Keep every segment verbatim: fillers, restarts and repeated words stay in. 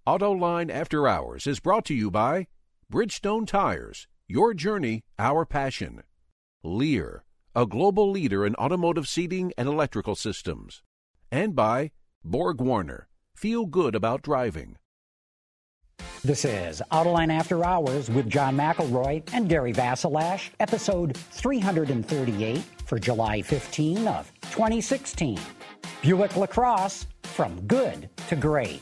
Autoline After Hours is brought to you by Bridgestone Tires, your journey, our passion. Lear, a global leader in automotive seating and electrical systems. And by Borg Warner, feel good about driving. This is Autoline After Hours with John McElroy and Gary Vasilash, episode three thirty-eight for July fifteenth of twenty sixteen. Buick LaCrosse, from good to great.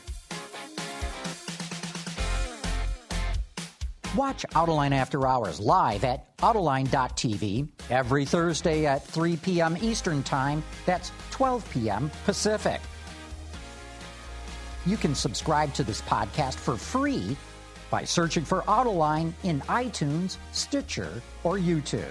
Watch Autoline After Hours live at Autoline dot T V every Thursday at three p.m. Eastern Time. That's twelve p.m. Pacific. You can subscribe to this podcast for free by searching for Autoline in iTunes, Stitcher, or YouTube.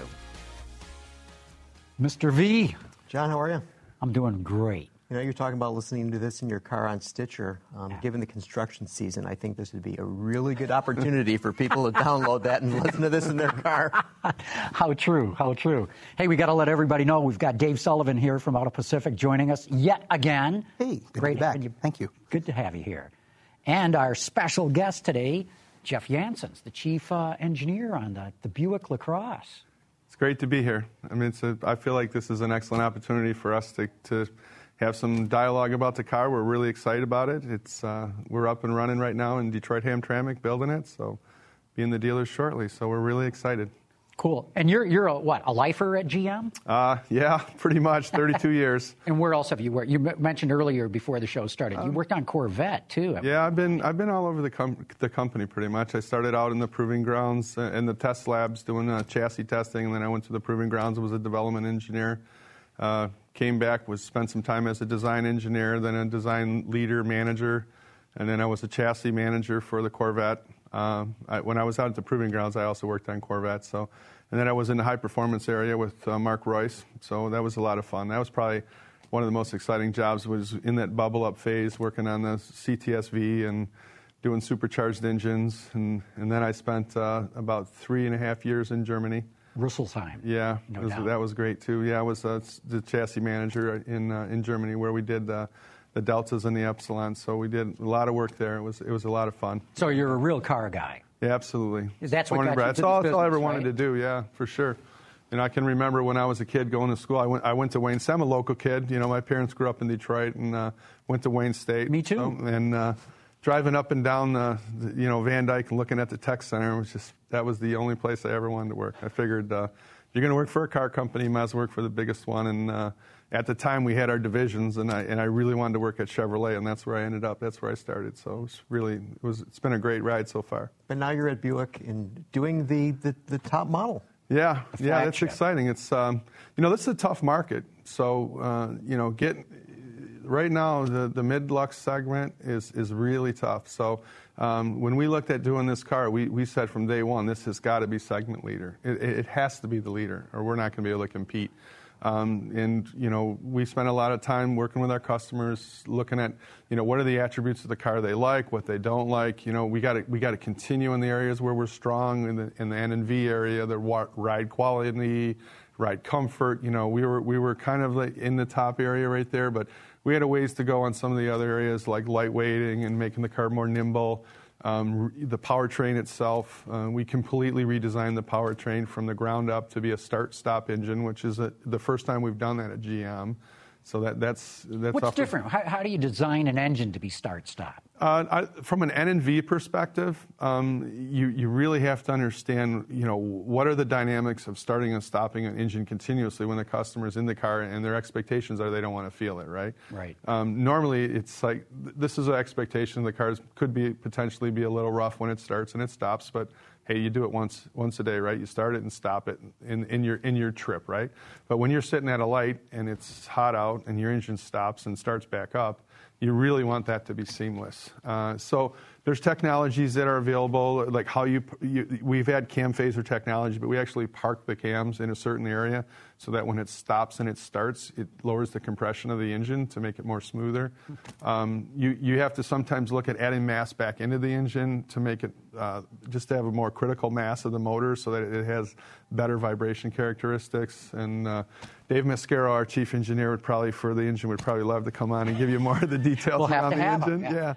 Mister V. John, how are you? I'm doing great. You know, you're talking about listening to this in your car on Stitcher. Um, Yeah. Given the construction season, I think this would be a really good opportunity for people to download that and listen to this in their car. How true, how true. Hey, we got to let everybody know we've got Dave Sullivan here from Auto Pacific joining us yet again. Hey, good Great to be back. having you. Thank you. Good to have you here. And our special guest today, Jeff Janssens, the chief uh, engineer on the, the Buick LaCrosse. It's great to be here. I mean, it's a, I feel like this is an excellent opportunity for us to, to have some dialogue about the car. We're really excited about it. It's uh, we're up and running right now in Detroit Hamtramck building it, so be in the dealers shortly. So we're really excited. Cool. And you're you're a, what, a lifer at G M? Uh, yeah, pretty much, thirty-two years. And where else have you worked? You m- mentioned earlier before the show started, you worked on Corvette too. Yeah, I've been I've been all over the com- the company pretty much. I started out in the proving grounds uh, in the test labs doing uh, chassis testing, and then I went to the proving grounds and was a development engineer. Uh, came back, was spent some time as a design engineer, then a design leader, manager, and then I was a chassis manager for the Corvette. Um, I, when I was out at the proving grounds, I also worked on Corvettes. So, and then I was in the high performance area with uh, Mark Royce. So that was a lot of fun. That was probably one of the most exciting jobs. Was in that bubble up phase, working on the C T S V and doing supercharged engines. And, and then I spent uh, about three and a half years in Germany. Rüsselsheim. Yeah, No it was- doubt. that was great too. Yeah, I was uh, the chassis manager in uh, in Germany where we did the the Deltas and the Epsilons. So we did a lot of work there. It was it was a lot of fun. So you're a real car guy. Yeah, absolutely. That's what Born got and bred. you That's to all, this that's all I ever business, wanted right? to do. Yeah, for sure. And I can remember when I was a kid going to school. I went I went to Wayne State. I'm a local kid. You know, my parents grew up in Detroit and uh, went to Wayne State. Me too. So, and uh, driving up and down uh, the, you know Van Dyke and looking at the tech center was just that was the only place I ever wanted to work. I figured. Uh, You're going to work for a car company, you might as well work for the biggest one. And uh, at the time, we had our divisions, and I and I really wanted to work at Chevrolet, and that's where I ended up. That's where I started. So it was really, it was, it's been a great ride so far. But now you're at Buick and doing the, the, the top model. Yeah, yeah, that's flagship. exciting. It's um, you know, this is a tough market. So uh, you know, get right now the the mid-lux segment is is really tough. So. Um, when we looked at doing this car, we, we said from day one, this has got to be segment leader. It, it has to be the leader, or we're not going to be able to compete. Um, and, you know, we spent a lot of time working with our customers, looking at, you know, what are the attributes of the car they like, what they don't like. You know, we got to we got to continue in the areas where we're strong, in the in the N and V area, the wa- ride quality, ride comfort. You know, we were we were kind of like in the top area right there, but we had a ways to go on some of the other areas like lightweighting and making the car more nimble. Um, the powertrain itself, uh, we completely redesigned the powertrain from the ground up to be a start-stop engine, which is a, the first time we've done that at G M. So that, that's that's What's off- different? How, how do you design an engine to be start-stop? Uh, I, from an N and V perspective, um, you you really have to understand, you know, what are the dynamics of starting and stopping an engine continuously when the customer's in the car and their expectations are they don't want to feel it, right? Right. Um, normally, it's like th- this is an expectation. The cars could be potentially be a little rough when it starts and it stops, but hey, you do it once once a day, right? You start it and stop it in, in your in your trip, right? But when you're sitting at a light and it's hot out and your engine stops and starts back up, you really want that to be seamless. Uh, so there's technologies that are available, like how you, you, we've had cam phaser technology, but we actually park the cams in a certain area so that when it stops and it starts, it lowers the compression of the engine to make it more smoother. Um, you, you have to sometimes look at adding mass back into the engine to make it, uh, just to have a more critical mass of the motor so that it has better vibration characteristics. And uh, Dave Mascaro, our chief engineer, would probably, for the engine, would probably love to come on and give you more of the details We'll have around to the have him, engine. yeah. yeah.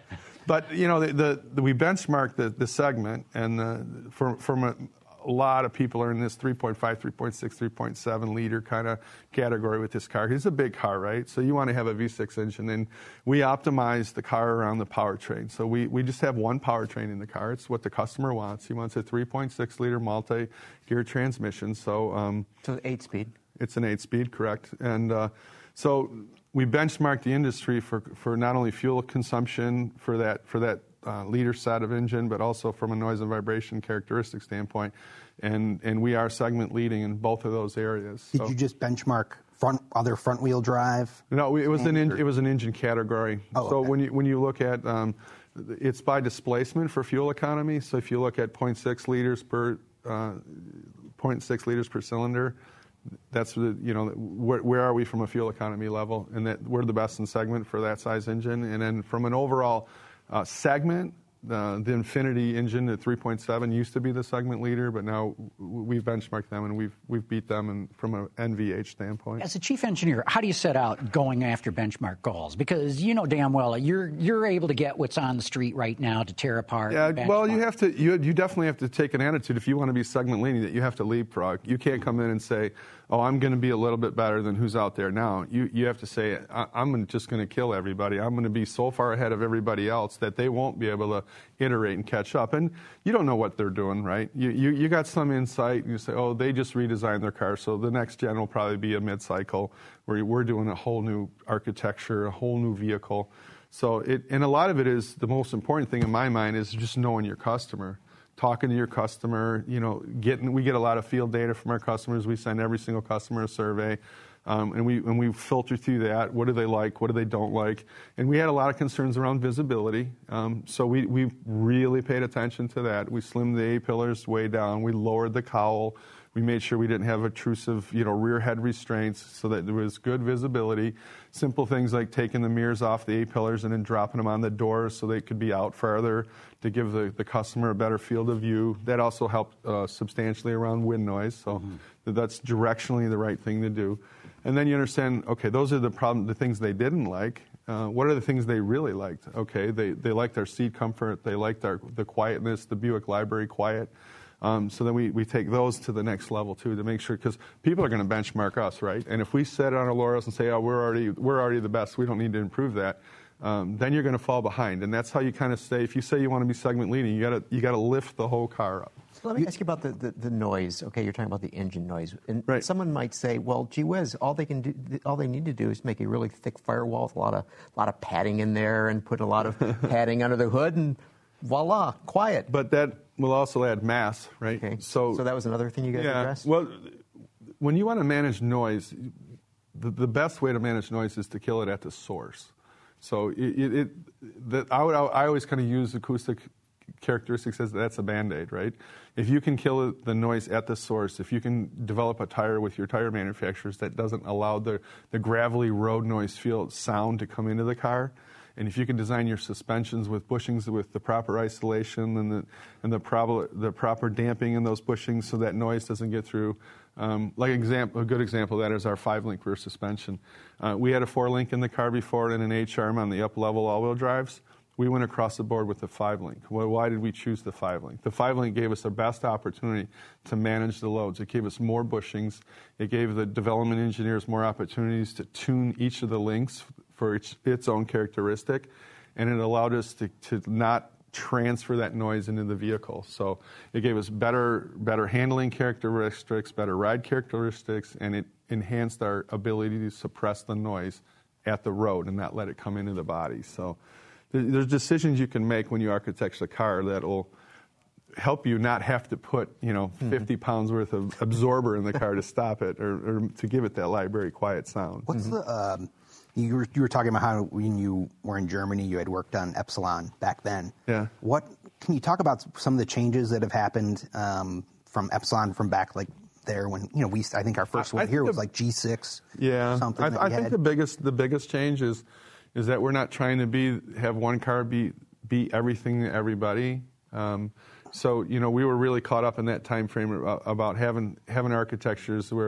But, you know, the, the, the, we benchmarked the, the segment, and the, for, from a, a lot of people are in this three point five, three point six, three point seven liter kind of category with this car. It's a big car, right? So you want to have a V six engine, and we optimize the car around the powertrain. So we, we just have one powertrain in the car. It's what the customer wants. He wants a three point six liter multi-gear transmission. So, um, so eight speed. It's an eight speed, correct. And uh, so we benchmarked the industry for, for not only fuel consumption for that for that uh, liter set of engine, but also from a noise and vibration characteristic standpoint. And and we are segment leading in both of those areas. Did so. you just benchmark front other front wheel drive? No, it was an in, it was an engine category. Oh, so okay. when you when you look at um, it's by displacement for fuel economy. So if you look at zero point six liters per uh, zero point six liters per cylinder. That's the, you know, where, where are we from a fuel economy level, and that we're the best in segment for that size engine. And then from an overall uh, segment, uh, the Infiniti engine at three point seven used to be the segment leader, but now we've benchmarked them and we've we've beat them and from an N V H standpoint. As a chief engineer, how do you set out going after benchmark goals? Because you know damn well you're you're able to get what's on the street right now to tear apart. Yeah, benchmark. well, you have to. You you definitely have to take an attitude if you want to be segment leading that you have to leapfrog. You can't come in and say, "Oh, I'm going to be a little bit better than who's out there now." You you have to say, I, "I'm just going to kill everybody. I'm going to be so far ahead of everybody else that they won't be able to iterate and catch up." And you don't know what they're doing, right? You you, you got some insight, and you say, "Oh, they just redesigned their car, so the next gen will probably be a mid-cycle where we're doing a whole new architecture, a whole new vehicle." So it, and a lot of it is, the most important thing in my mind is just knowing your customer. Talking to your customer, you know, getting, we get a lot of field data from our customers. We send every single customer a survey, um, and we and we filter through that. What do they like? What do they don't like? And we had a lot of concerns around visibility, um, so we we really paid attention to that. We slimmed the A-pillars way down. We lowered the cowl. We made sure we didn't have obtrusive, you know, rear head restraints so that there was good visibility. Simple things like taking the mirrors off the A-pillars and then dropping them on the doors so they could be out farther to give the, the customer a better field of view. That also helped uh, substantially around wind noise, so mm-hmm. that's directionally the right thing to do. And then you understand, okay, those are the problem, the things they didn't like. Uh, what are the things they really liked? Okay, they, they liked our seat comfort. They liked our, the quietness, the Buick Library quiet. Um, so then we, we take those to the next level too to make sure, because people are going to benchmark us, right? And if we sit on our laurels and say, "Oh, we're already we're already the best, we don't need to improve that," um, then you're going to fall behind. And that's how you kind of stay. If you say you want to be segment leading, you got to you got to lift the whole car up. So let me ask you about the, the, the noise. Okay, you're talking about the engine noise, and right. someone might say, "Well, gee whiz, all they can do, all they need to do is make a really thick firewall with a lot of a lot of padding in there, and put a lot of padding under the hood, and voila, quiet." But that will also add mass, right? Okay. So, so that was another thing you guys yeah, addressed? Well, when you want to manage noise, the, the best way to manage noise is to kill it at the source. So it, it, it the, I, would, I always kind of use acoustic characteristics as that's a Band-Aid, right? If you can kill the noise at the source, if you can develop a tire with your tire manufacturers that doesn't allow the, the gravelly road noise feel sound to come into the car, and if you can design your suspensions with bushings with the proper isolation and the and the proper the proper damping in those bushings so that noise doesn't get through. Um, like example, a good example of that is our five-link rear suspension. Uh, we had a four-link in the car before and an H-arm on the up-level all-wheel drives. We went across the board with the five-link. Well, why did we choose the five-link? The five-link gave us the best opportunity to manage the loads. It gave us more bushings. It gave the development engineers more opportunities to tune each of the links for its, its own characteristic, and it allowed us to, to not transfer that noise into the vehicle. So it gave us better better handling characteristics, better ride characteristics, and it enhanced our ability to suppress the noise at the road and not let it come into the body. So there's decisions you can make when you architect the car that will help you not have to put, you know, fifty pounds worth of absorber in the car to stop it or, or to give it that library quiet sound. What's mm-hmm. the, um, you were, you were talking about how when you were in Germany, you had worked on Epsilon back then. Yeah. What, can you talk about some of the changes that have happened um, from Epsilon from back like there when, you know, we, I think our first one here was like G six. Yeah. Something I, I think had. the biggest, the biggest change is, is that we're not trying to be, have one car be, be everything to everybody. Um, So, you know, we were really caught up in that time frame about having having architectures where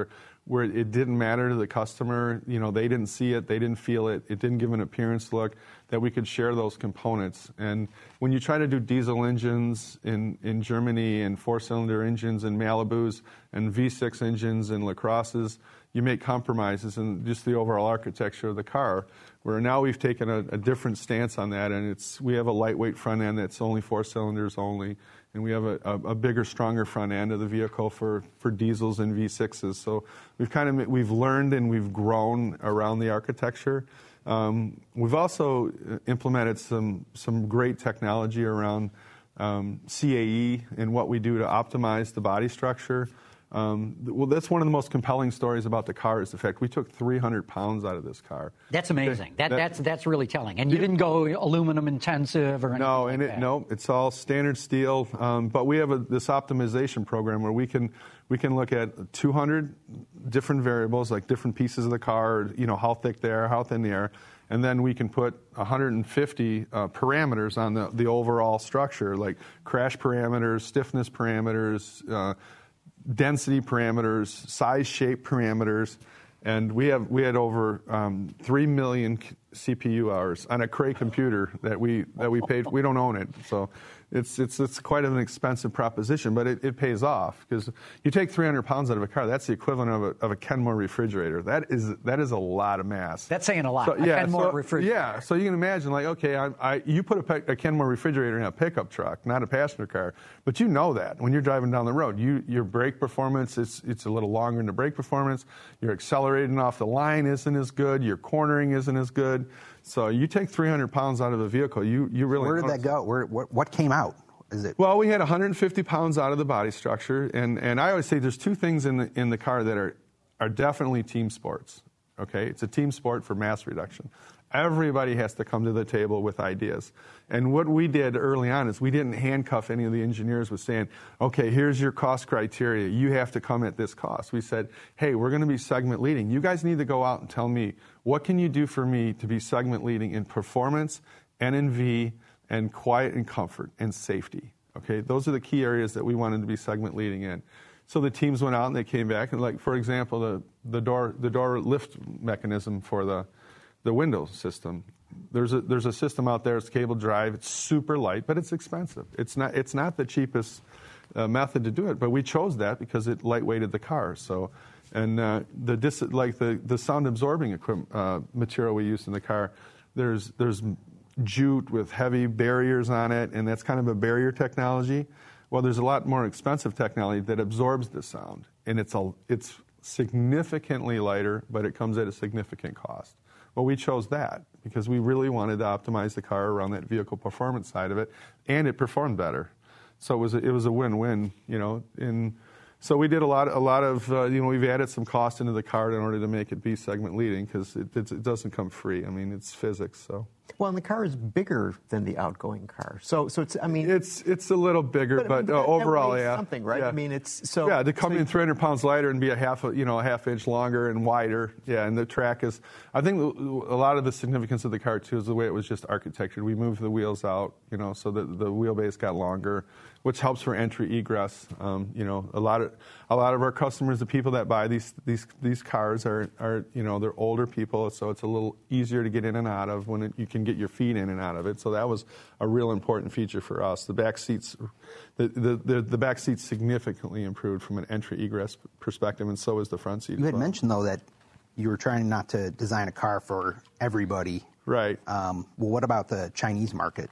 where it didn't matter to the customer. You know, they didn't see it, they didn't feel it, it didn't give an appearance look, that we could share those components. And when you try to do diesel engines in, in Germany and four-cylinder engines in Malibus and V six engines in LaCrosses, you make compromises in just the overall architecture of the car, where now we've taken a, a different stance on that, and it's we have a lightweight front end that's only four cylinders only, and we have a, a, a bigger, stronger front end of the vehicle for, for diesels and V sixes. So we've kind of we've learned and we've grown around the architecture. Um, we've also implemented some some great technology around um, C A E and what we do to optimize the body structure. Um, well, that's one of the most compelling stories about the car is the fact we took three hundred pounds out of this car. That's amazing. That, that, that's that's really telling. And you didn't go aluminum intensive or anything no, like and it, that. no, it's all standard steel. Um, but we have a, this optimization program where we can we can look at two hundred different variables, like different pieces of the car, you know, how thick they are, how thin they are, and then we can put one hundred fifty uh, parameters on the, the overall structure, like crash parameters, stiffness parameters, uh, density parameters, size, shape parameters, and we have we had over um, three million C P U hours on a Cray computer that we that we paid. We don't own it, so it's it's it's quite an expensive proposition, but it, it pays off because you take three hundred pounds out of a car. That's the equivalent of a, of a Kenmore refrigerator. That is that is a lot of mass. That's saying a lot. So, a yeah, Kenmore so, refrigerator. Yeah, so you can imagine, like, okay, I, I, you put a, pe- a Kenmore refrigerator in a pickup truck, not a passenger car, but you know that when you're driving down the road, you your brake performance it's it's a little longer in the brake performance. Your accelerating off the line isn't as good. Your cornering isn't as good. So you take three hundred pounds out of a vehicle, you you really. Where did notice. that go? Where what what came out? Is it? Well, we had one hundred fifty pounds out of the body structure, and, and I always say there's two things in the in the car that are are definitely team sports. Okay, it's a team sport for mass reduction. Everybody has to come to the table with ideas. And what we did early on is we didn't handcuff any of the engineers with saying, okay, here's your cost criteria. You have to come at this cost. We said, hey, we're going to be segment leading. You guys need to go out and tell me, what can you do for me to be segment leading in performance, N and V, and quiet and comfort and safety? Okay, those are the key areas that we wanted to be segment leading in. So the teams went out and they came back, and like, for example, the, the door the door lift mechanism for the the window system. There's a there's a system out there. It's cable drive. It's super light, but it's expensive. It's not it's not the cheapest uh, method to do it, but we chose that because it lightweighted the car. So, and uh, the dis, like the the sound absorbing equipment uh, material we used in the car, there's there's jute with heavy barriers on it, and that's kind of a barrier technology. Well, there's a lot more expensive technology that absorbs the sound, and it's a it's significantly lighter, but it comes at a significant cost. Well, we chose that because we really wanted to optimize the car around that vehicle performance side of it, and it performed better. So it was a, it was a win-win, you know. And so we did a lot a lot of uh, you know we've added some cost into the car in order to make it be segment leading because it, it, it doesn't come free. I mean, it's physics. So. Well, and the car is bigger than the outgoing car, so so it's I mean it's it's a little bigger, but, but, but uh, that, overall, that weighs yeah, something, right? Yeah. I mean, it's so yeah to come so in three hundred pounds lighter and be a half a, you know a half inch longer and wider, yeah, and the track is. I think a lot of the significance of the car too is the way it was just architectured. We moved the wheels out, you know, so that the wheelbase got longer, which helps for entry egress. Um, you know, a lot of a lot of our customers, the people that buy these these these cars are are you know they're older people, so it's a little easier to get in and out of when it, you can get your feet in and out of it. So that was a real important feature for us. The back seats, the the the, the back seats significantly improved from an entry egress perspective, and so is the front seat. You had well. mentioned though that you were trying not to design a car for everybody. Right. Um, well, what about the Chinese market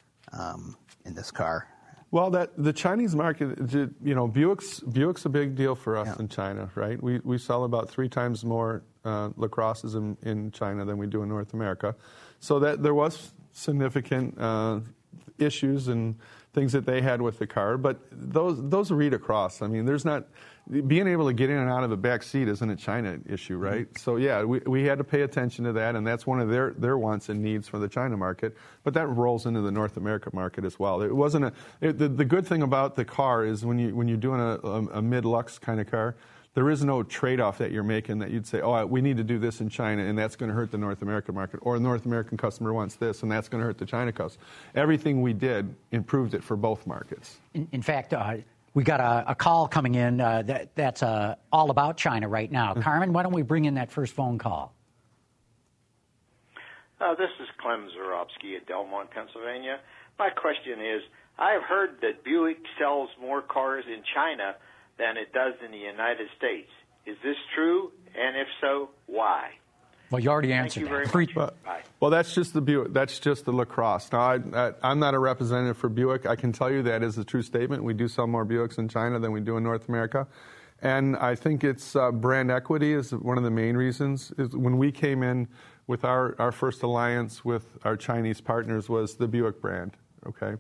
um, in this car? Well, that the Chinese market, you know, Buick's Buick's a big deal for us yeah. in China, right? We we sell about three times more uh, LaCrosses in, in China than we do in North America, so that there was significant uh, issues and things that they had with the car, but those those read across. I mean, there's not being able to get in and out of the back seat isn't a China issue, right? Mm-hmm. So yeah, we we had to pay attention to that, and that's one of their their wants and needs for the China market. But that rolls into the North America market as well. It wasn't a it, the the good thing about the car is when you when you're doing a, a, a mid-lux kind of car, there is no trade-off that you're making that you'd say, oh, we need to do this in China, and that's going to hurt the North American market, or the North American customer wants this, and that's going to hurt the China customer. Everything we did improved it for both markets. In, in fact, uh, We got a, a call coming in uh, that, that's uh, all about China right now. Carmen, why don't we bring in that first phone call? Uh, this is Clem Zarobsky at Delmont, Pennsylvania. My question is, I have heard that Buick sells more cars in China than it does in the United States. Is this true? And if so, why? Well, you already answered Thank you that. very Free- much. Bye. Well, that's just the Buick. That's just the LaCrosse. Now, I, I, I'm not a representative for Buick. I can tell you that is a true statement. We do sell more Buicks in China than we do in North America. And I think it's uh, brand equity is one of the main reasons. Is when we came in with our, our first alliance with our Chinese partners was the Buick brand, okay?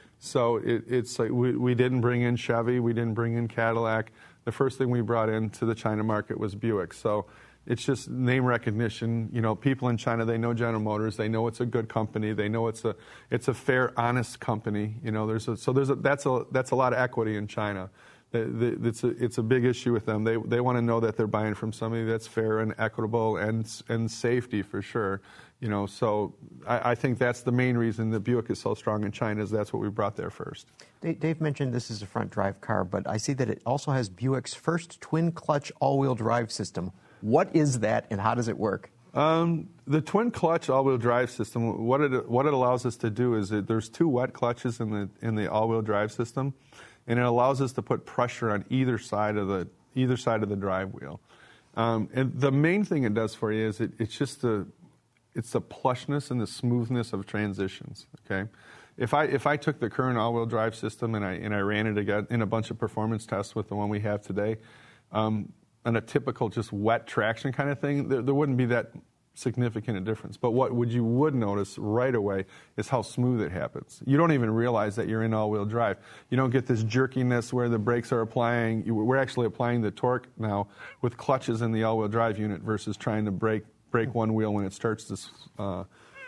So it, it's like we, we didn't bring in Chevy, we didn't bring in Cadillac. The first thing we brought into the China market was Buick. So it's just name recognition. You know, people in China, they know General Motors. They know it's a good company. They know it's a it's a fair, honest company. You know, there's a, so there's a, that's a that's a lot of equity in China. It's a it's a big issue with them. They they want to know that they're buying from somebody that's fair and equitable and and safety for sure. You know, so I, I think that's the main reason that Buick is so strong in China is that's what we brought there first. Dave mentioned this is a front drive car, but I see that it also has Buick's first twin clutch all-wheel drive system. What is that, and how does it work? Um, the twin clutch all-wheel drive system. What it what it allows us to do is that there's two wet clutches in the in the all-wheel drive system, and it allows us to put pressure on either side of the either side of the drive wheel. Um, and the main thing it does for you is it, it's just the it's the plushness and the smoothness of transitions. Okay, if I if I took the current all-wheel drive system and I and I ran it again in a bunch of performance tests with the one we have today. Um, on a typical just wet traction kind of thing, there, there wouldn't be that significant a difference. But what would you would notice right away is how smooth it happens. You don't even realize that you're in all-wheel drive. You don't get this jerkiness where the brakes are applying. You, we're actually applying the torque now with clutches in the all-wheel drive unit versus trying to brake brake one wheel when it starts to uh,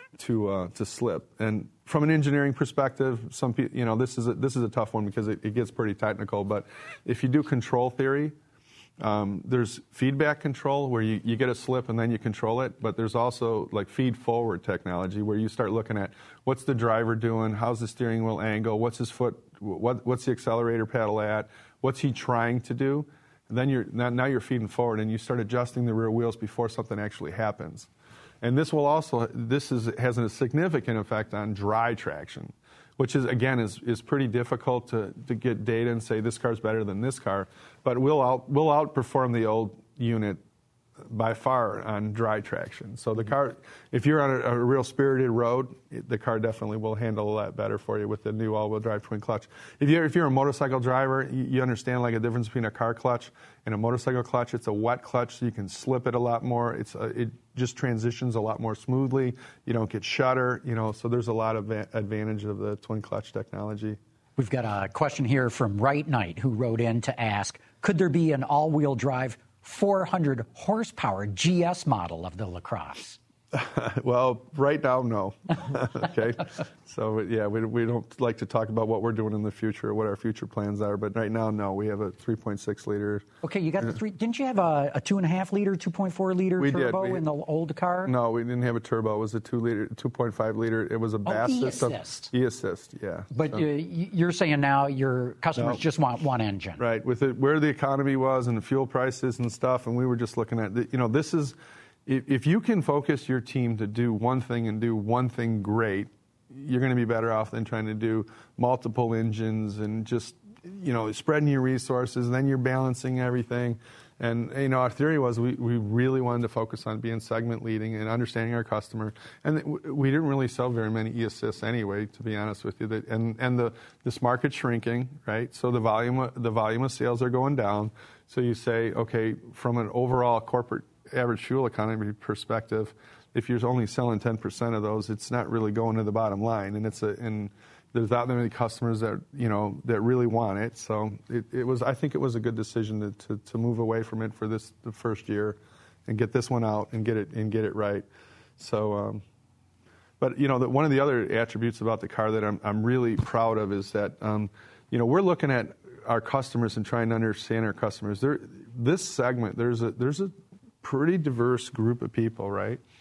to uh, to slip. And from an engineering perspective, some people, you know, this is a, this is a tough one because it, it gets pretty technical. But if you do control theory. Um, there's feedback control where you, you get a slip and then you control it, but there's also like feed forward technology where you start looking at what's the driver doing, how's the steering wheel angle, what's his foot, what, what's the accelerator pedal at, what's he trying to do, and then you're now, now you're feeding forward and you start adjusting the rear wheels before something actually happens. And this will also this is has a significant effect on dry traction, which is, again, is, is pretty difficult to, to get data and say this car's better than this car. But we'll out, we'll outperform the old unit by far on dry traction. So the car, if you're on a, a real spirited road, it, the car definitely will handle a lot better for you with the new all-wheel drive twin clutch. If you're, if you're a motorcycle driver, you, you understand like a difference between a car clutch and a motorcycle clutch. It's a wet clutch, so you can slip it a lot more. It's a, it just transitions a lot more smoothly. You don't get shudder, you know, so there's a lot of va- advantage of the twin clutch technology. We've got a question here from Right Knight who wrote in to ask, could there be an all-wheel drive four hundred horsepower G S model of the LaCrosse? Well, right now, no. Okay. So, yeah, we, we don't like to talk about what we're doing in the future or what our future plans are. But right now, no. We have a three point six liter. Okay, you got the three. Didn't you have a, a two and a half liter, two point four liter we turbo did. We, in the old car? No, we didn't have a turbo. It was a two liter, two point five liter. It was a Bass oh, system. E-assist. E-assist, yeah. But so. uh, you're saying now your customers No. just want one engine. Right. With it, where the economy was and the fuel prices and stuff, and we were just looking at, the, you know, this is, if, if you can focus your team to do one thing and do one thing great, you're going to be better off than trying to do multiple engines and just, you know, spreading your resources, and then you're balancing everything. And, you know, our theory was we, we really wanted to focus on being segment leading and understanding our customer. And we didn't really sell very many e-assists anyway, to be honest with you. And and the this market's shrinking, right? So the volume the volume of sales are going down. So you say, okay, from an overall corporate average fuel economy perspective, if you're only selling ten percent of those, it's not really going to the bottom line. And it's a and there's not that many customers that, you know, that really want it. So it, it was, I think it was a good decision to, to, to move away from it for this the first year and get this one out and get it and get it right. So, um, but, you know, the, one of the other attributes about the car that I'm, I'm really proud of is that, um, you know, we're looking at our customers and trying to understand our customers. There, this segment, there's a, there's a pretty diverse group of people, right?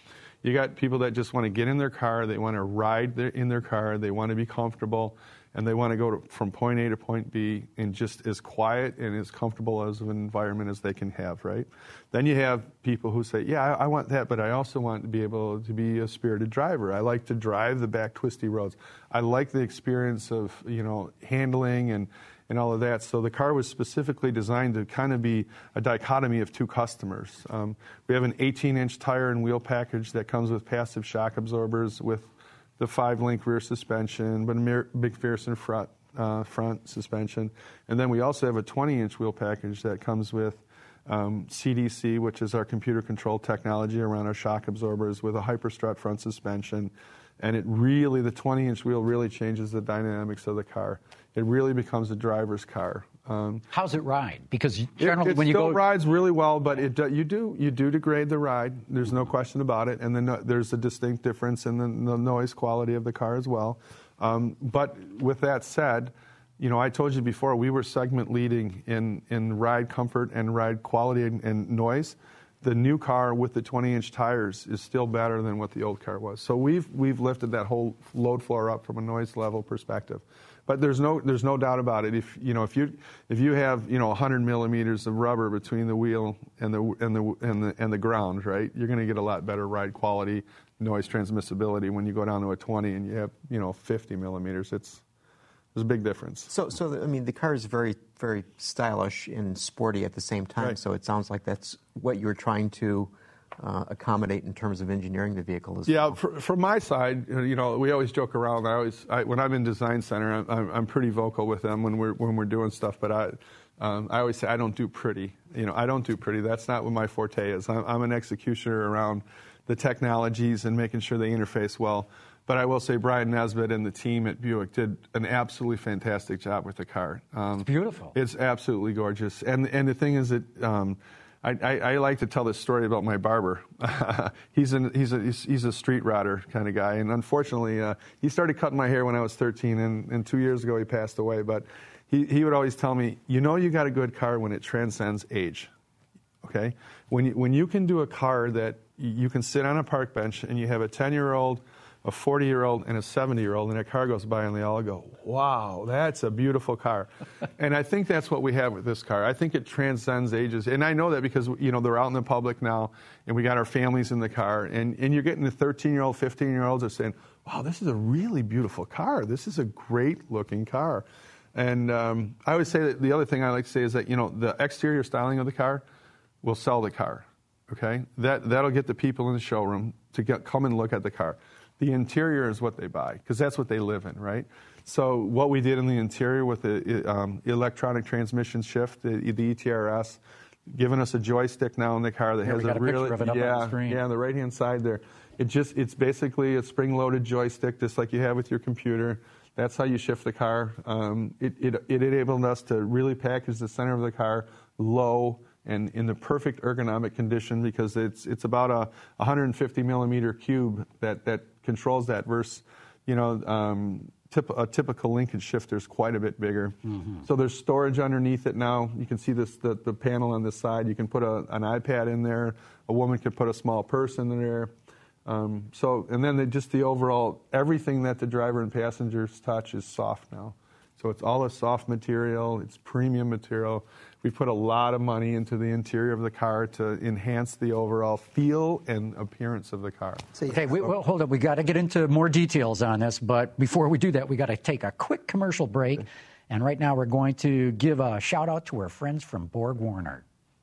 You got people that just want to get in their car, they want to ride their, in their car, they want to be comfortable, and they want to go to, from point A to point B in just as quiet and as comfortable as an environment as they can have, right? Then you have people who say, yeah, I, I want that, but I also want to be able to be a spirited driver. I like to drive the back twisty roads. I like the experience of, you know, handling and, and all of that. So the car was specifically designed to kind of be a dichotomy of two customers. Um, we have an eighteen-inch tire and wheel package that comes with passive shock absorbers with the five-link rear suspension, but a McPherson front, uh, front suspension. And then we also have a twenty-inch wheel package that comes with um, C D C, which is our computer-controlled technology around our shock absorbers, with a hyperstrut front suspension. And it really, the twenty-inch wheel really changes the dynamics of the car. It really becomes a driver's car. Um, How's it ride? Because generally, it, it when you still go, rides really well, but it do, you do you do degrade the ride. There's no question about it, and then no, there's a distinct difference in the, the noise quality of the car as well. Um, but with that said, you know, I told you before we were segment leading in in ride comfort and ride quality and, and noise. The new car with the twenty-inch tires is still better than what the old car was. So we've we've lifted that whole load floor up from a noise level perspective. But there's no there's no doubt about it. If you know if you if you have you know one hundred millimeters of rubber between the wheel and the and the and the and the ground, right, you're going to get a lot better ride quality, noise transmissibility when you go down to a twenty and you have you know fifty millimeters. It's there's a big difference. So so the, I mean the car is very very stylish and sporty at the same time. Right. So it sounds like that's what you're trying to Uh, accommodate in terms of engineering the vehicle as yeah, well. Yeah, for, from my side, you know, we always joke around. I always, I, when I'm in design center, I'm, I'm pretty vocal with them when we're when we're doing stuff. But I, um, I always say I don't do pretty. You know, I don't do pretty. That's not what my forte is. I'm, I'm an executioner around the technologies and making sure they interface well. But I will say Brian Nesbitt and the team at Buick did an absolutely fantastic job with the car. Um, it's beautiful. It's absolutely gorgeous. And and the thing is that. Um, I, I, I like to tell this story about my barber. he's, an, he's, a, he's, he's a street rodder kind of guy, and unfortunately, uh, he started cutting my hair when I was thirteen, and, and two years ago he passed away. But he, he would always tell me, you know you got a good car when it transcends age, okay? When you, when you can do a car that you can sit on a park bench and you have a ten-year-old, a forty-year-old, and a seventy-year-old, and a car goes by and they all go, wow, that's a beautiful car. And I think that's what we have with this car. I think it transcends ages. And I know that because, you know, they're out in the public now, and we got our families in the car, and, and you're getting the thirteen-year-old, fifteen-year-olds are saying, wow, this is a really beautiful car. This is a great-looking car. And um, I would say that the other thing I like to say is that, you know, the exterior styling of the car will sell the car, okay? That, that'll get the people in the showroom to get, come and look at the car. The interior is what they buy, because that's what they live in, right? So what we did in the interior with the um, electronic transmission shift, the, the E T R S, giving us a joystick now in the car that yeah, has we got a, a really, picture of it up yeah, on the screen. yeah, on the right-hand side there. It just, it's basically a spring-loaded joystick, just like you have with your computer. That's how you shift the car. Um, it, it, it enabled us to really package the center of the car low and in the perfect ergonomic condition, because it's it's about a one hundred fifty millimeter cube that, that controls that versus, you know, um, tip, a typical Lincoln shifter is quite a bit bigger. Mm-hmm. So there's storage underneath it now. You can see this the, the panel on this side. You can put a, an iPad in there. A woman could put a small purse in there. Um, so and then the, just the overall, everything that the driver and passengers touch is soft now. So it's all a soft material. It's premium material. We put a lot of money into the interior of the car to enhance the overall feel and appearance of the car. Okay, we, well, hold up. We got to get into more details on this, but before we do that, we got to take a quick commercial break. And right now, we're going to give a shout out to our friends from Borg Warner.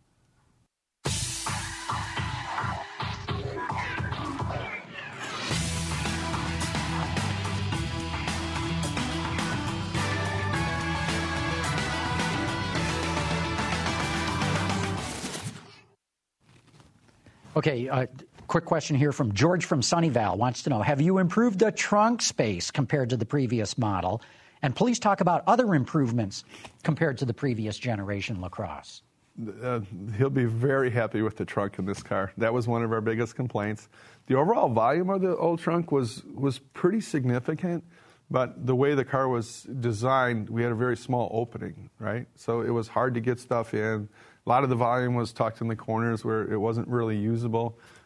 Okay, uh, quick question here from George from Sunnyvale. Wants to know, have you improved the trunk space compared to the previous model? And please talk about other improvements compared to the previous generation LaCrosse. Uh, he'll be very happy with the trunk in this car. That was one of our biggest complaints. The overall volume of the old trunk was, was pretty significant, but the way the car was designed, we had a very small opening, right? So it was hard to get stuff in. A lot of the volume was tucked in the corners where it wasn't really usable.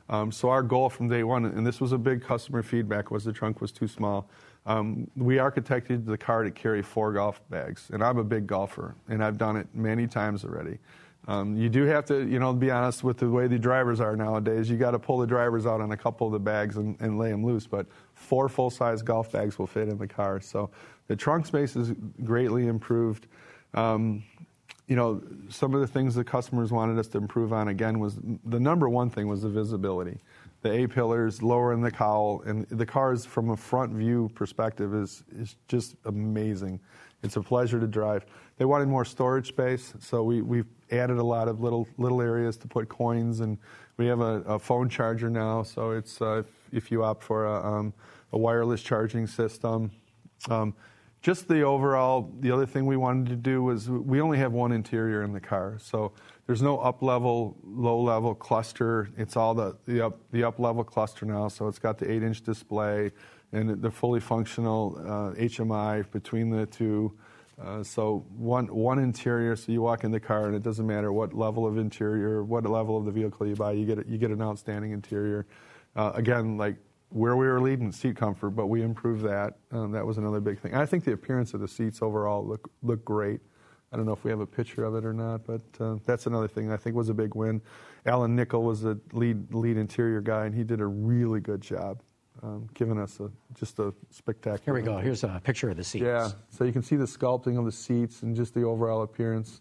Um, so our goal from day one, and this was a big customer feedback, was the trunk was too small. Um, we architected the car to carry four golf bags, and I'm a big golfer, and I've done it many times already. Um, you do have to, you know, be honest with the way the drivers are nowadays. You got to pull the drivers out on a couple of the bags and, and lay them loose, but four full-size golf bags will fit in the car. So the trunk space is greatly improved. Um, you know, some of the things the customers wanted us to improve on, again, was the number one thing was the visibility. The A-pillars, lowering the cowl, and the cars from a front view perspective is, is just amazing. It's a pleasure to drive. They wanted more storage space, so we, we've added a lot of little little areas to put coins, and we have a, a phone charger now, so it's uh, if, if you opt for a, um, a wireless charging system. Um, just the overall, the other thing we wanted to do was we only have one interior in the car, so there's no up-level, low-level cluster. It's all the, the up the up-level cluster now, so it's got the eight-inch display and the fully functional uh, H M I between the two. Uh, so one one interior, so you walk in the car and it doesn't matter what level of interior, what level of the vehicle you buy, you get you get an outstanding interior. Uh, again, like where we were leading, seat comfort, but we improved that. Um, that was another big thing. I think the appearance of the seats overall look look great. I don't know if we have a picture of it or not, but uh, that's another thing I think was a big win. Alan Nickel was the lead lead interior guy, and he did a really good job. Um, giving us a, just a spectacular. Here we go. Here's a picture of the seats. Yeah, so you can see the sculpting of the seats and just the overall appearance.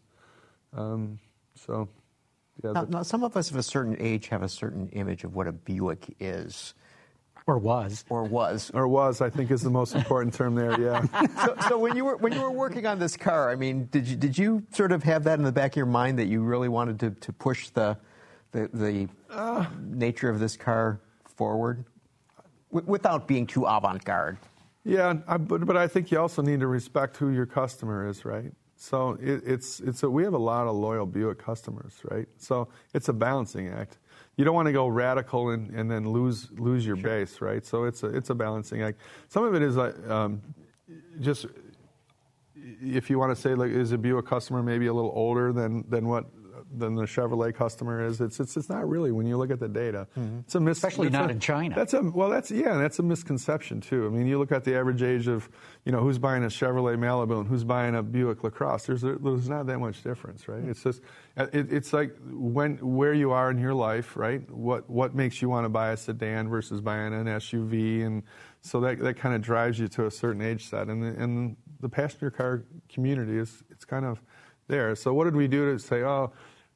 Um, so, yeah. Now, now, some of us of a certain age have a certain image of what a Buick is. Or was. Or was. Or was, I think, is the most important term there. Yeah. so, so when you were when you were working on this car, I mean, did you did you sort of have that in the back of your mind that you really wanted to, to push the the, the uh, nature of this car forward? Without being too avant-garde. Yeah, I, but, but I think you also need to respect who your customer is, right? So it, it's it's a, we have a lot of loyal Buick customers, right? So it's a balancing act. You don't want to go radical and, and then lose lose your sure. base, right? So it's a it's a balancing act. Some of it is like um, just if you want to say like is a Buick customer maybe a little older than than what. than the Chevrolet customer is. It's it's it's not really when you look at the data. Mm-hmm. It's a mis- especially not a, in China. That's a well. That's yeah. That's a misconception too. I mean, you look at the average age of you know who's buying a Chevrolet Malibu and who's buying a Buick LaCrosse. There's a, there's not that much difference, right? It's just it, it's like when where you are in your life, right? What what makes you want to buy a sedan versus buying an S U V, and so that that kind of drives you to a certain age set. And the, and the passenger car community is it's kind of there. So what did we do to say, oh,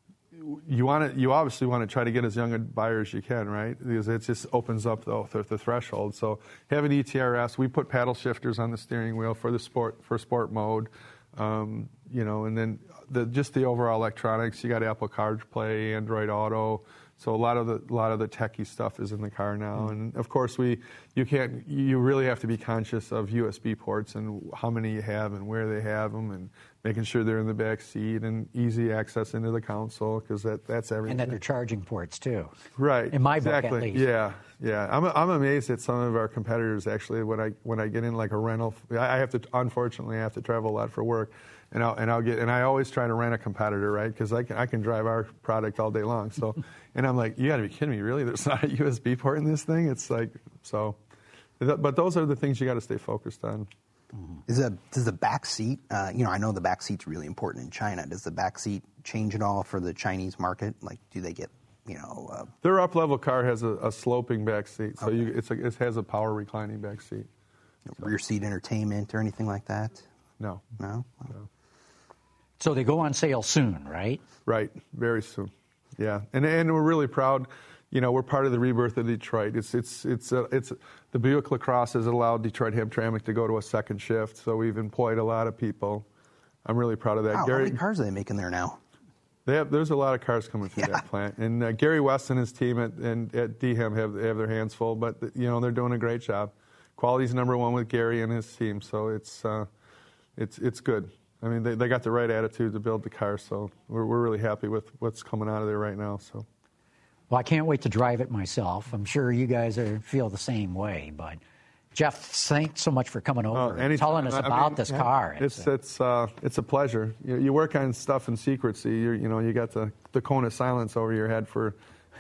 you want to, you obviously want to try to get as young a buyer as you can, right? Because it just opens up the, the, the threshold. So having E T R S, we put paddle shifters on the steering wheel for the sport for sport mode, um, you know, and then the, just the overall electronics. You got Apple CarPlay, Android Auto. So a lot of the a lot of the techie stuff is in the car now, and of course we you can't you really have to be conscious of U S B ports and how many you have and where they have them, and making sure they're in the back seat and easy access into the console because that that's everything. And that they're charging ports too. Right. In my exactly. book, at least. Yeah, yeah. I'm I'm amazed at some of our competitors actually. When I when I get in like a rental, I have to unfortunately I have to travel a lot for work. And I'll, and I'll get and I always try to rent a competitor, right? Because I can I can drive our product all day long. So, and I'm like, you got to be kidding me, really? There's not a U S B port in this thing? It's like so. But those are the things you got to stay focused on. Is a does the back seat? Uh, you know, I know the back seat's really important in China. Does the back seat change at all for the Chinese market? Like, do they get you know? Uh, Their up level car has a, a sloping back seat, so okay. you, it's a, it has a power reclining back seat. So. Rear seat entertainment or anything like that? No. No. No. So they go on sale soon, right? Right, very soon. Yeah, and and we're really proud. You know, we're part of the rebirth of Detroit. It's it's it's a, it's the Buick LaCrosse has allowed Detroit Hamtramck to go to a second shift. So we've employed a lot of people. I'm really proud of that. Wow, Gary, how many cars are they making there now? They have, there's a lot of cars coming through yeah. that plant, and uh, Gary West and his team at and at D H A M have have their hands full. But you know, they're doing a great job. Quality's number one with Gary and his team. So it's uh, it's it's good. I mean, they, they got the right attitude to build the car, so we're we're really happy with what's coming out of there right now. So, well, I can't wait to drive it myself. I'm sure you guys are feel the same way. But Jeff, thanks so much for coming over uh, and telling us I about mean, this yeah, car. It's it's it's, uh, it's a pleasure. You, you work on stuff in secrecy. You you know you got the the cone of silence over your head for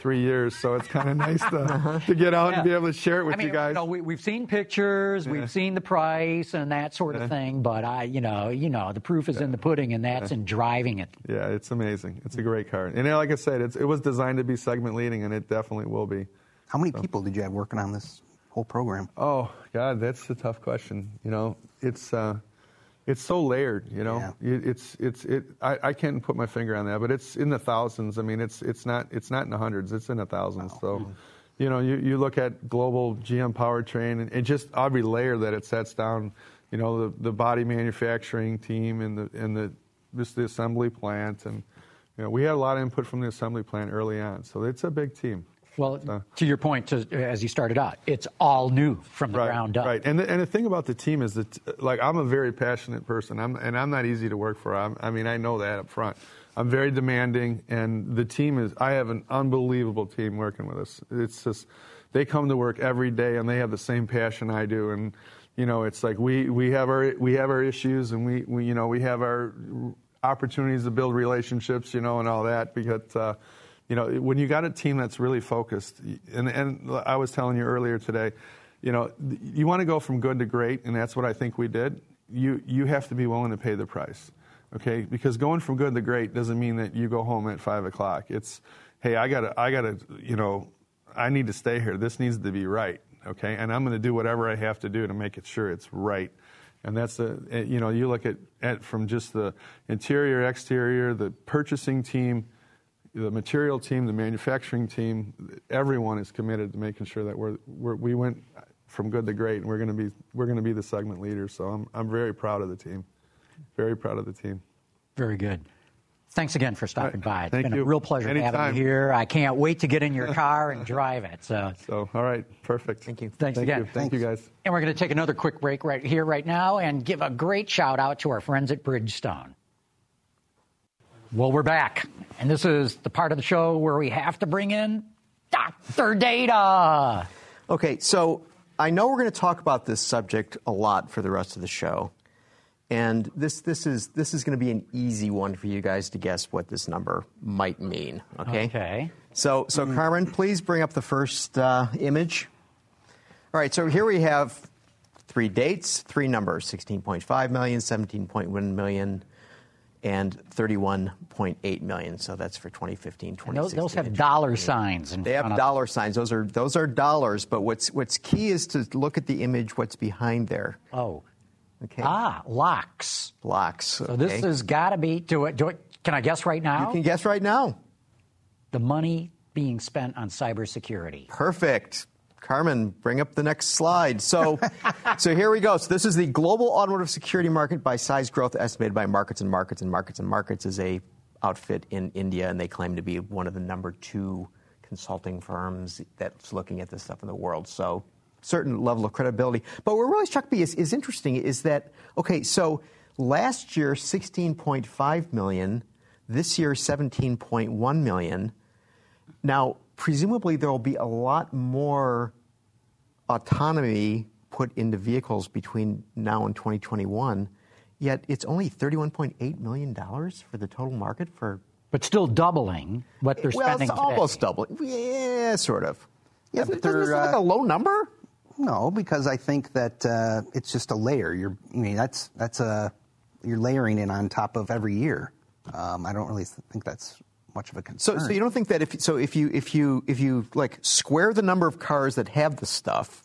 three years, so it's kind of nice to, uh-huh. to get out yeah. and be able to share it with I mean, you guys. You know, we, we've seen pictures, yeah. we've seen the price and that sort of yeah. thing, but I, you know, you know, the proof is yeah. in the pudding, and that's yeah. in driving it. Yeah, it's amazing. It's a great car, and like I said, it's, it was designed to be segment leading, and it definitely will be. How many so. people did you have working on this whole program? Oh God, that's a tough question. You know, it's. Uh, It's so layered, you know. Yeah. It, it's it's it. I, I can't put my finger on that, but it's in the thousands. I mean, it's it's not it's not in the hundreds. It's in the thousands. Wow. So, mm-hmm. you know, you, you look at global G M powertrain, and, and just every layer that it sets down. You know, the, the body manufacturing team and the and the just the assembly plant, and you know, we had a lot of input from the assembly plant early on. So it's a big team. Well, so. to your point, to, as you started out, it's all new from the right, ground up. Right, and the, and the thing about the team is that, like, I'm a very passionate person, I'm, and I'm not easy to work for. I'm, I mean, I know that up front. I'm very demanding, and the team is. I have an unbelievable team working with us. It's just they come to work every day, and they have the same passion I do, and you know, it's like we, we have our we have our issues, and we, we you know we have our opportunities to build relationships, you know, and all that because. Uh, You know, when you got a team that's really focused, and, and I was telling you earlier today, you know, you want to go from good to great, and that's what I think we did. You you have to be willing to pay the price, okay? Because going from good to great doesn't mean that you go home at five o'clock. It's, hey, I gotta, I gotta, you know, I need to stay here. This needs to be right, okay? And I'm going to do whatever I have to do to make it sure it's right. And that's the, you know, you look at, at from just the interior, exterior, the purchasing team. The material team, the manufacturing team, everyone is committed to making sure that we're, we're we went from good to great, and we're going to be we're going to be the segment leaders. So I'm I'm very proud of the team, very proud of the team. Very good. Thanks again for stopping right. by. It's Thank been you. a real pleasure Anytime. having you here. I can't wait to get in your car and drive it. So, so all right, perfect. Thank you. Thanks Thank again. You. Thank you, guys. And we're going to take another quick break right here, right now, and give a great shout out to our friends at Bridgestone. Well, we're back, and this is the part of the show where we have to bring in Doctor Data. Okay, so I know we're going to talk about this subject a lot for the rest of the show, and this this is this is going to be an easy one for you guys to guess what this number might mean. Okay. Okay. So so mm. Carmen, please bring up the first uh, image. All right, so here we have three dates, three numbers: sixteen point five million, seventeen point one million. And thirty-one point eight million. So that's for twenty fifteen, twenty sixteen. Those, those have dollar signs. In they have dollar signs. Those are those are dollars. But what's what's key is to look at the image. What's behind there? Oh, okay. Ah, locks. Locks. So okay. this has got to be. Do it. Do it. Can I guess right now? You can guess right now. The money being spent on cybersecurity. Perfect. Carmen, bring up the next slide. So, so here we go. So this is the global automotive security market by size growth estimated by Markets and Markets and Markets and Markets is a outfit in India, and they claim to be one of the number two consulting firms that's looking at this stuff in the world. So, certain level of credibility. But what really struck me is, is interesting is that okay, so last year sixteen point five million, this year seventeen point one million. Now, presumably there will be a lot more autonomy put into vehicles between now and twenty twenty-one, yet it's only thirty-one point eight million dollars for the total market for... But still doubling what they're well, spending it's today. almost doubling. Yeah, sort of. Yeah, Doesn't, but doesn't this they're, look like a uh, low number? No, because I think that uh, it's just a layer. You're, I mean, that's that's a you're layering it on top of every year. Um, I don't really think that's much of a concern. So, so you don't think that if so if you if you if you like square the number of cars that have the stuff,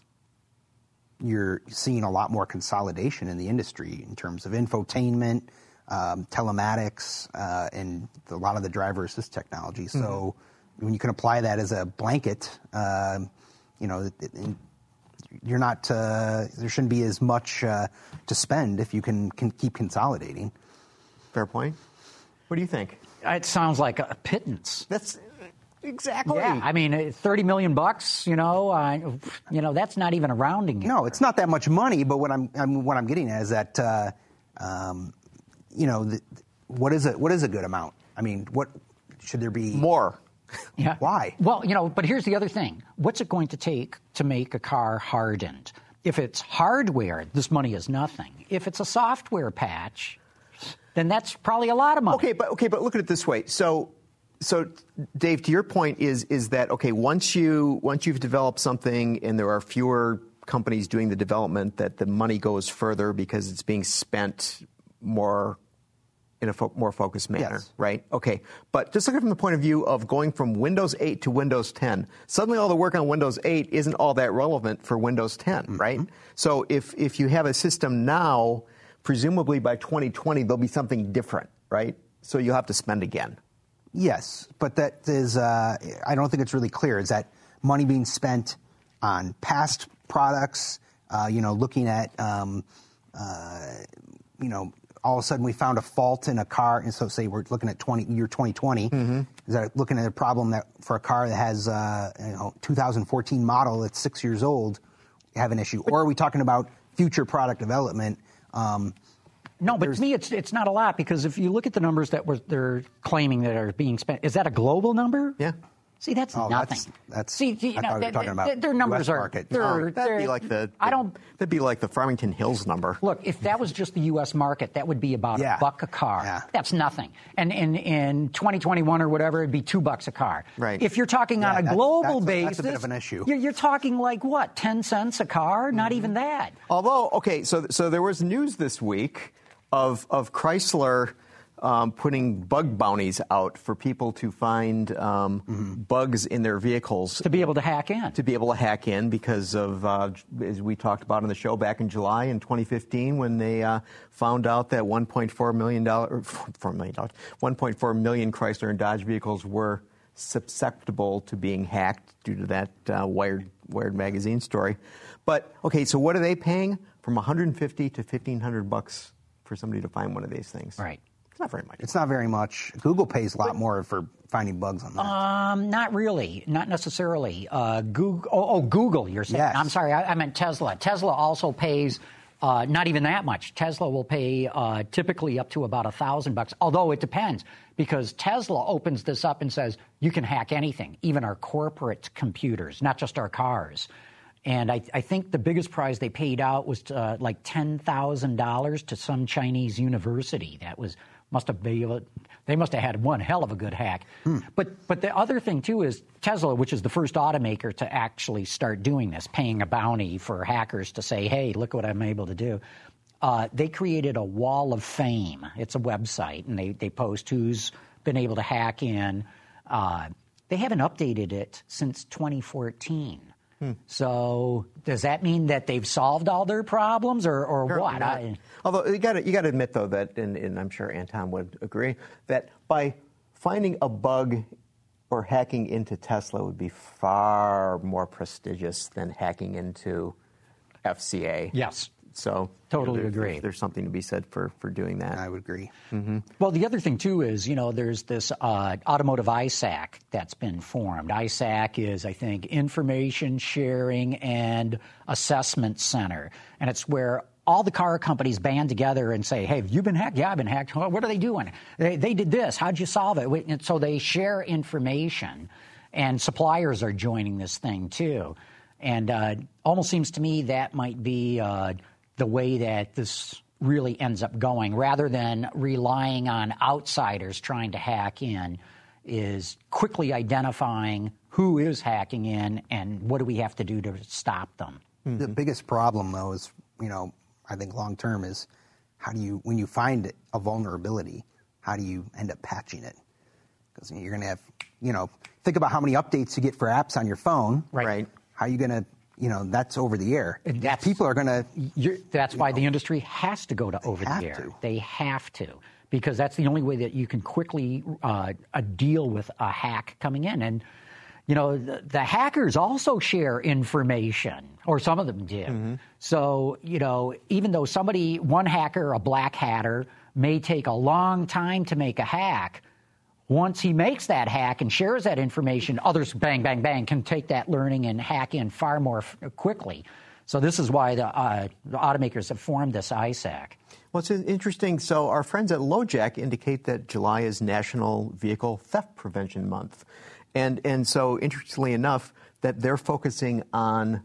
you're seeing a lot more consolidation in the industry in terms of infotainment, um, telematics, uh, and a lot of the driver assist technology. So mm-hmm. when you can apply that as a blanket, uh, you know, it, it, you're not uh, there shouldn't be as much uh, to spend if you can, can keep consolidating. Fair point. What do you think? It sounds like a pittance. That's exactly. Yeah, I mean, thirty million bucks. You know, uh, you know, that's not even a rounding error. No, it's not that much money. But what I'm, I'm what I'm getting at is that, uh, um, you know, the, what is a what is a good amount? I mean, what should there be more? Yeah. Why? Well, you know, but here's the other thing. What's it going to take to make a car hardened? If it's hardware, this money is nothing. If it's a software patch, then that's probably a lot of money. Okay, but okay, but look at it this way. So, so, Dave, to your point is is that okay? Once you once you've developed something and there are fewer companies doing the development, that the money goes further because it's being spent more in a fo- more focused manner, yes. right? Okay, but just looking from the point of view of going from Windows eight to Windows ten, suddenly all the work on Windows eight isn't all that relevant for Windows ten, mm-hmm. right? So if if you have a system now, presumably by twenty twenty there'll be something different, right? So you'll have to spend again. Yes, but that is, uh, I don't think it's really clear. Is that money being spent on past products, uh, you know, looking at, um, uh, you know, all of a sudden we found a fault in a car, and so say we're looking at twenty, year twenty twenty, mm-hmm. is that looking at a problem that for a car that has, uh, you know, two thousand fourteen model that's six years old, have an issue? Or are we talking about future product development? Um, No, but to me, it's it's not a lot, because if you look at the numbers that were, they're claiming that are being spent, is that a global number? Yeah. See, that's oh, nothing. That's, that's See, you I know, thought we were talking about their numbers U S are. market. They're, Oh, that'd they're, be like the, the. I don't. That'd be like the Farmington Hills number. Look, if that was just the U S market, that would be about Yeah. a buck a car. Yeah. That's nothing. And in in twenty twenty-one or whatever, it'd be two bucks a car. Right. If you're talking Yeah, on a that's- global that's a- basis, that's a bit of an issue. You're, you're talking like what, ten cents a car? Not even that. Although, okay, so so there was news this week of of Chrysler um, putting bug bounties out for people to find um, mm-hmm. bugs in their vehicles To be able to hack in. to be able to hack in because of, uh, as we talked about on the show back in July in twenty fifteen, when they uh, found out that one point four million dollars, four million dollars, one point four million Chrysler and Dodge vehicles were susceptible to being hacked due to that uh, Wired Wired magazine story. But okay, so what are they paying? From one hundred fifty to fifteen hundred bucks for somebody to find one of these things. Right. It's not very much. It's not very much. Google pays a lot but, more for finding bugs on that. Um, not really. Not necessarily. Uh, Google. Oh, oh, Google. You're saying? Yes. I'm sorry. I, I meant Tesla. Tesla also pays. Uh, not even that much. Tesla will pay uh, typically up to about a thousand bucks. Although it depends, because Tesla opens this up and says you can hack anything, even our corporate computers, not just our cars. And I, I think the biggest prize they paid out was uh, like ten thousand dollars to some Chinese university. That was must have been, they must have had one hell of a good hack. Hmm. But but the other thing too is Tesla, which is the first automaker to actually start doing this, paying a bounty for hackers to say, hey, look what I'm able to do. Uh, they created a wall of fame. It's a website, and they, they post who's been able to hack in. Uh, they haven't updated it since twenty fourteen. Hmm. So does that mean that they've solved all their problems, or, or what? I, Although you got you got to admit though that, and, and I'm sure Anton would agree, that by finding a bug or hacking into Tesla would be far more prestigious than hacking into F C A. Yes. So totally there, agree. There's, there's something to be said for, for doing that. I would agree. Mm-hmm. Well, the other thing, too, is, you know, there's this uh, automotive I S A C that's been formed. I S A C is, I think, Information Sharing and Assessment Center. And it's where all the car companies band together and say, hey, have you been hacked? Yeah, I've been hacked. Well, what are they doing? They, they did this. How'd you solve it? And so they share information, and suppliers are joining this thing, too. And uh, almost seems to me that might be uh, the way that this really ends up going, rather than relying on outsiders trying to hack in, is quickly identifying who is hacking in and what do we have to do to stop them. Mm-hmm. The biggest problem, though, is, you know, I think long term is how do you, when you find a vulnerability, how do you end up patching it? Because you're going to have, you know, think about how many updates you get for apps on your phone. Right. right? How are you going to, you know, that's over the air. That's, People are going to. That's why know, the industry has to go to over the air. to. They have to, because that's the only way that you can quickly uh, uh, deal with a hack coming in. And, you know, the, the hackers also share information, or some of them do. Mm-hmm. So, you know, even though somebody, one hacker, a black hatter, may take a long time to make a hack, once he makes that hack and shares that information, others, bang, bang, bang, can take that learning and hack in far more f- quickly. So this is why the, uh, the automakers have formed this I S A C. Well, it's interesting. So our friends at LoJack indicate that July is National Vehicle Theft Prevention Month. And, and so, interestingly enough, that they're focusing on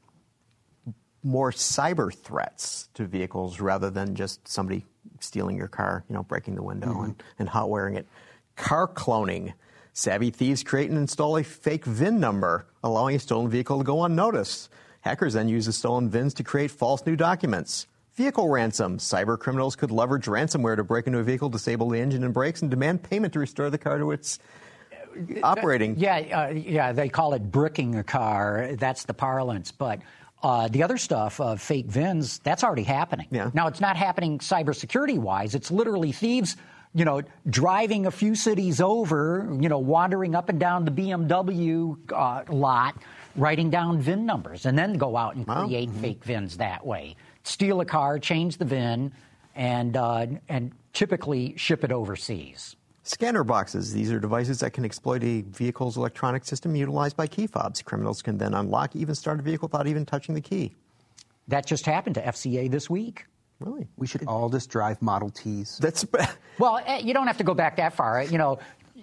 more cyber threats to vehicles rather than just somebody stealing your car, you know, breaking the window mm-hmm. and, and hot wiring it. Car cloning Savvy thieves create and install a fake V I N number, allowing a stolen vehicle to go unnoticed. Hackers then use the stolen V I Ns to create false new documents. Vehicle ransom. Cyber criminals could leverage ransomware to break into a vehicle, disable the engine and brakes, and demand payment to restore the car to its operating. Yeah, uh, yeah, they call it bricking a car. That's the parlance. But uh, the other stuff, uh, fake V I Ns, that's already happening. Yeah. Now, it's not happening cybersecurity-wise. It's literally thieves, you know, driving a few cities over, you know, wandering up and down the B M W uh, lot, writing down V I N numbers, and then go out and Wow. create Mm-hmm. fake V I Ns that way. Steal a car, change the V I N, and uh, and typically ship it overseas. Scanner boxes. These are devices that can exploit a vehicle's electronic system utilized by key fobs. Criminals can then unlock, even start a vehicle without even touching the key. That just happened to F C A this week. Really? We should all just drive Model Ts. That's Well, eh, you don't have to go back that far. You know,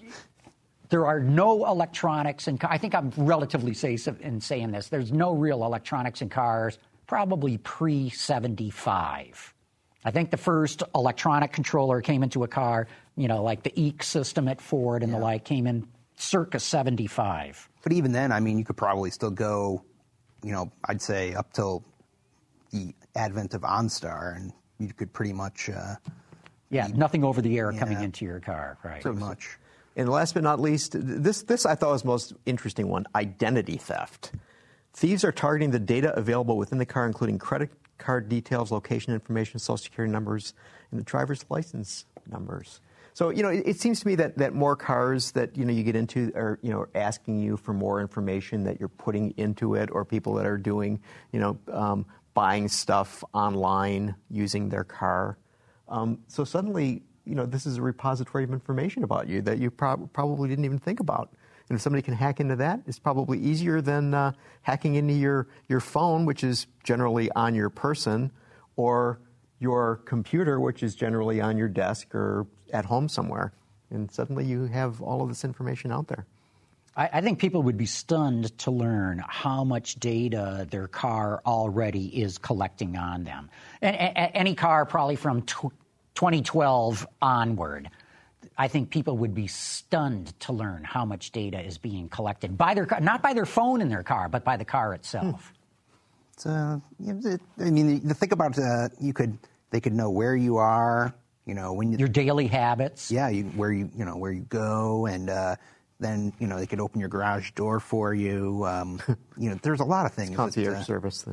there are no electronics in cars. I think I'm relatively safe in saying this. There's no real electronics in cars, probably pre seventy-five. I think the first electronic controller came into a car, you know, like the E E C system at Ford and the like, came in circa seventy-five. But even then, I mean, you could probably still go, you know, I'd say up till the advent of OnStar, and you could pretty much, uh, Yeah, nothing over the air coming Yeah. into your car, right? pretty much. And last but not least, this, this I thought was the most interesting one, identity theft. Thieves are targeting the data available within the car, including credit card details, location information, social security numbers, and the driver's license numbers. So, you know, it, it seems to me that, that more cars that, you know, you get into are, you know, asking you for more information that you're putting into it, or people that are doing, you know, um, buying stuff online using their car. Um, so suddenly, you know, this is a repository of information about you that you prob- probably didn't even think about. And if somebody can hack into that, it's probably easier than uh, hacking into your, your phone, which is generally on your person, or your computer, which is generally on your desk or at home somewhere. And suddenly you have all of this information out there. I, I think people would be stunned to learn how much data their car already is collecting on them. And, and any car probably from tw- twenty twelve onward, I think people would be stunned to learn how much data is being collected by their car, not by their phone in their car, but by the car itself. It's, uh, you know, it, I mean, the thing about uh, you could, they could know where you are, you know, when you, Your daily habits. yeah, you, where you, you know, where you go, and uh, then you know they could open your garage door for you. Um, you know, there's a lot of things. Concierge that, uh, service.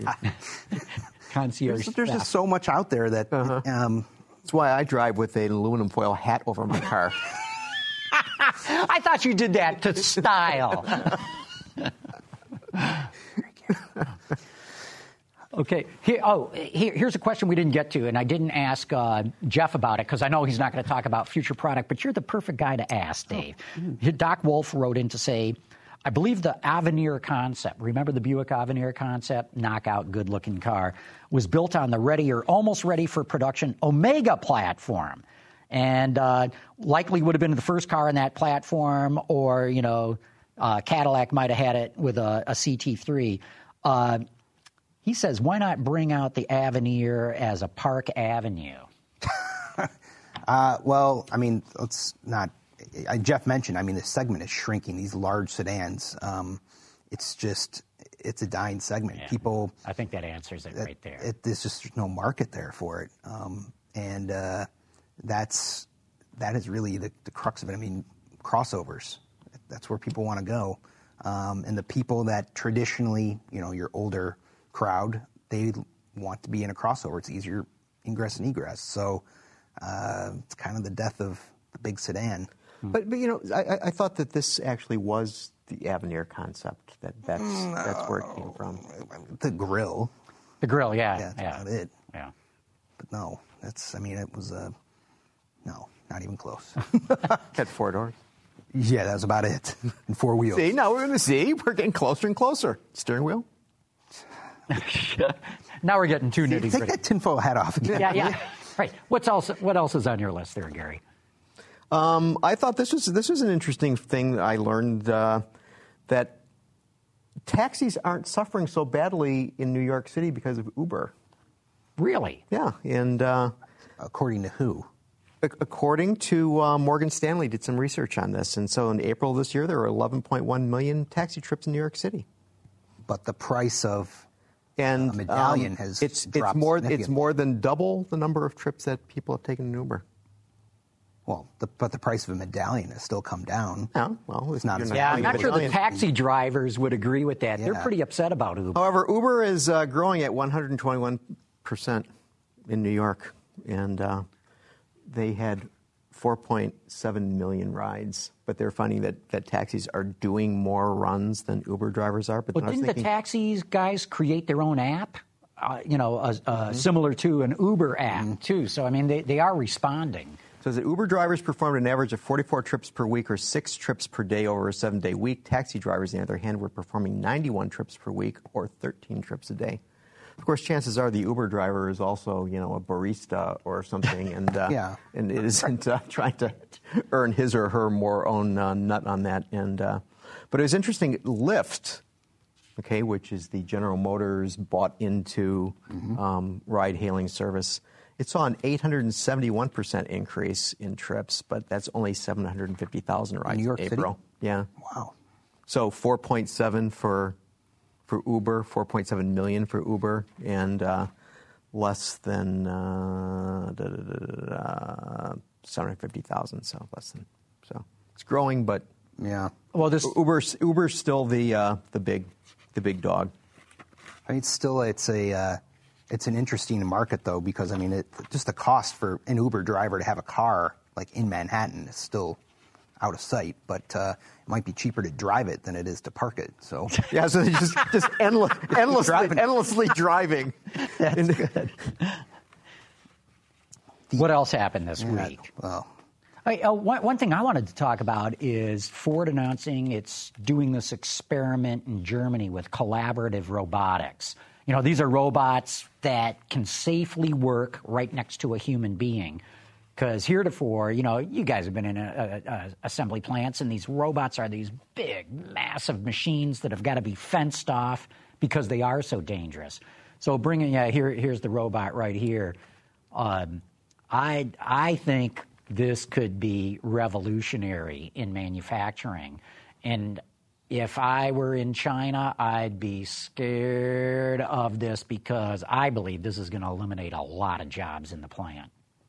Concierge. There's, there's theft. just so much out there that. Uh-huh. Um, That's why I drive with an aluminum foil hat over my car. I thought you did that to style. Okay. Here, oh, here, here's a question we didn't get to, and I didn't ask uh, Jeff about it because I know he's not going to talk about future product, but you're the perfect guy to ask, Dave. Oh. Doc Wolf wrote in to say, I believe the Avenir concept, remember the Buick Avenir concept, knockout, good-looking car, was built on the ready or almost ready for production Omega platform, and uh, likely would have been the first car in that platform, or, you know, uh, Cadillac might have had it with a, a C T three. Uh, he says, why not bring out the Avenir as a Park Avenue? uh, well, I mean, let's not... Uh, Jeff mentioned, I mean, the segment is shrinking. These large sedans, um, it's just, it's a dying segment. Yeah, People... I think that answers it, it right there. It, there's just no market there for it. Um, and uh, that's, that is really the, the crux of it. I mean, crossovers, that's where people want to go. Um, and the people that traditionally, you know, your older crowd, they want to be in a crossover. It's easier ingress and egress. So uh, it's kind of the death of the big sedan. But, but you know, I, I thought that this actually was the Avenir concept. That that's No. that's where it came from. The grill. The grill, yeah. Yeah, that's yeah. about it. Yeah. But no, that's, I mean, it was a, no, not even close. Had four doors. Yeah, that was about it. And four wheels. See, now we're going to see. We're getting closer and closer. Steering wheel. Now we're getting too nitty Take gritty. that tinfoil hat off. Yeah, yeah. Right. What's else? What else is on your list there, Gary? Um, I thought this was this was an interesting thing that I learned uh, that taxis aren't suffering so badly in New York City because of Uber. Really? Yeah, and uh, According to who? according to uh, Morgan Stanley, did some research on this, and so in April of this year, there were eleven point one million taxi trips in New York City. But the price of and a medallion um, has it's dropped it's more it's significantly. more than double the number of trips that people have taken in Uber. Well, the, but the price of a medallion has still come down. Yeah, well, It's not you're as Yeah, I'm buying a not sure the medallion. taxi drivers would agree with that. They're Yeah. pretty upset about Uber. However, Uber is uh, growing at one hundred twenty-one percent in New York, and uh, they had four point seven million rides, but they're finding that, that taxis are doing more runs than Uber drivers are. But But then I was didn't thinking, the taxis guys create their own app? Uh, you know, uh, uh, Mm-hmm. similar to an Uber app, too. So, I mean, they, they are responding. So the Uber drivers performed an average of forty-four trips per week or six trips per day over a seven-day week. Taxi drivers, on the other hand, were performing ninety-one trips per week or thirteen trips a day. Of course, chances are the Uber driver is also, you know, a barista or something, and uh, Yeah. and it isn't uh, trying to earn his or her more own uh, nut on that. And uh, but it was interesting. Lyft, okay, which is the General Motors bought into um, ride-hailing service. It saw an eight hundred seventy-one percent increase in trips, but that's only seven hundred fifty thousand rides New York in City? April. Yeah. Wow. So four point seven for for Uber, four point seven million for Uber, and uh, less than uh, da, da, da, da, da, seven hundred fifty thousand. So less than. So it's growing, but Yeah. Well, this Uber's Uber's still the uh, the big the big dog. I mean, it's still it's a uh, it's an interesting market though, because I mean, it, just the cost for an Uber driver to have a car like in Manhattan is still out of sight, but uh, it might be cheaper to drive it than it is to park it. So Yeah, so they're just just endless, endlessly Driving. endlessly driving. That's good. What else happened this yeah, week? well, I, uh, one, one thing I wanted to talk about is Ford announcing it's doing this experiment in Germany with collaborative robotics. You know, these are robots that can safely work right next to a human being. Because heretofore, you know, you guys have been in a, a, a assembly plants, and these robots are these big, massive machines that have got to be fenced off because they are so dangerous. So bringing, yeah, here, here's the robot right here. Um, I, I think this could be revolutionary in manufacturing. And if I were in China, I'd be scared of this because I believe this is going to eliminate a lot of jobs in the plant.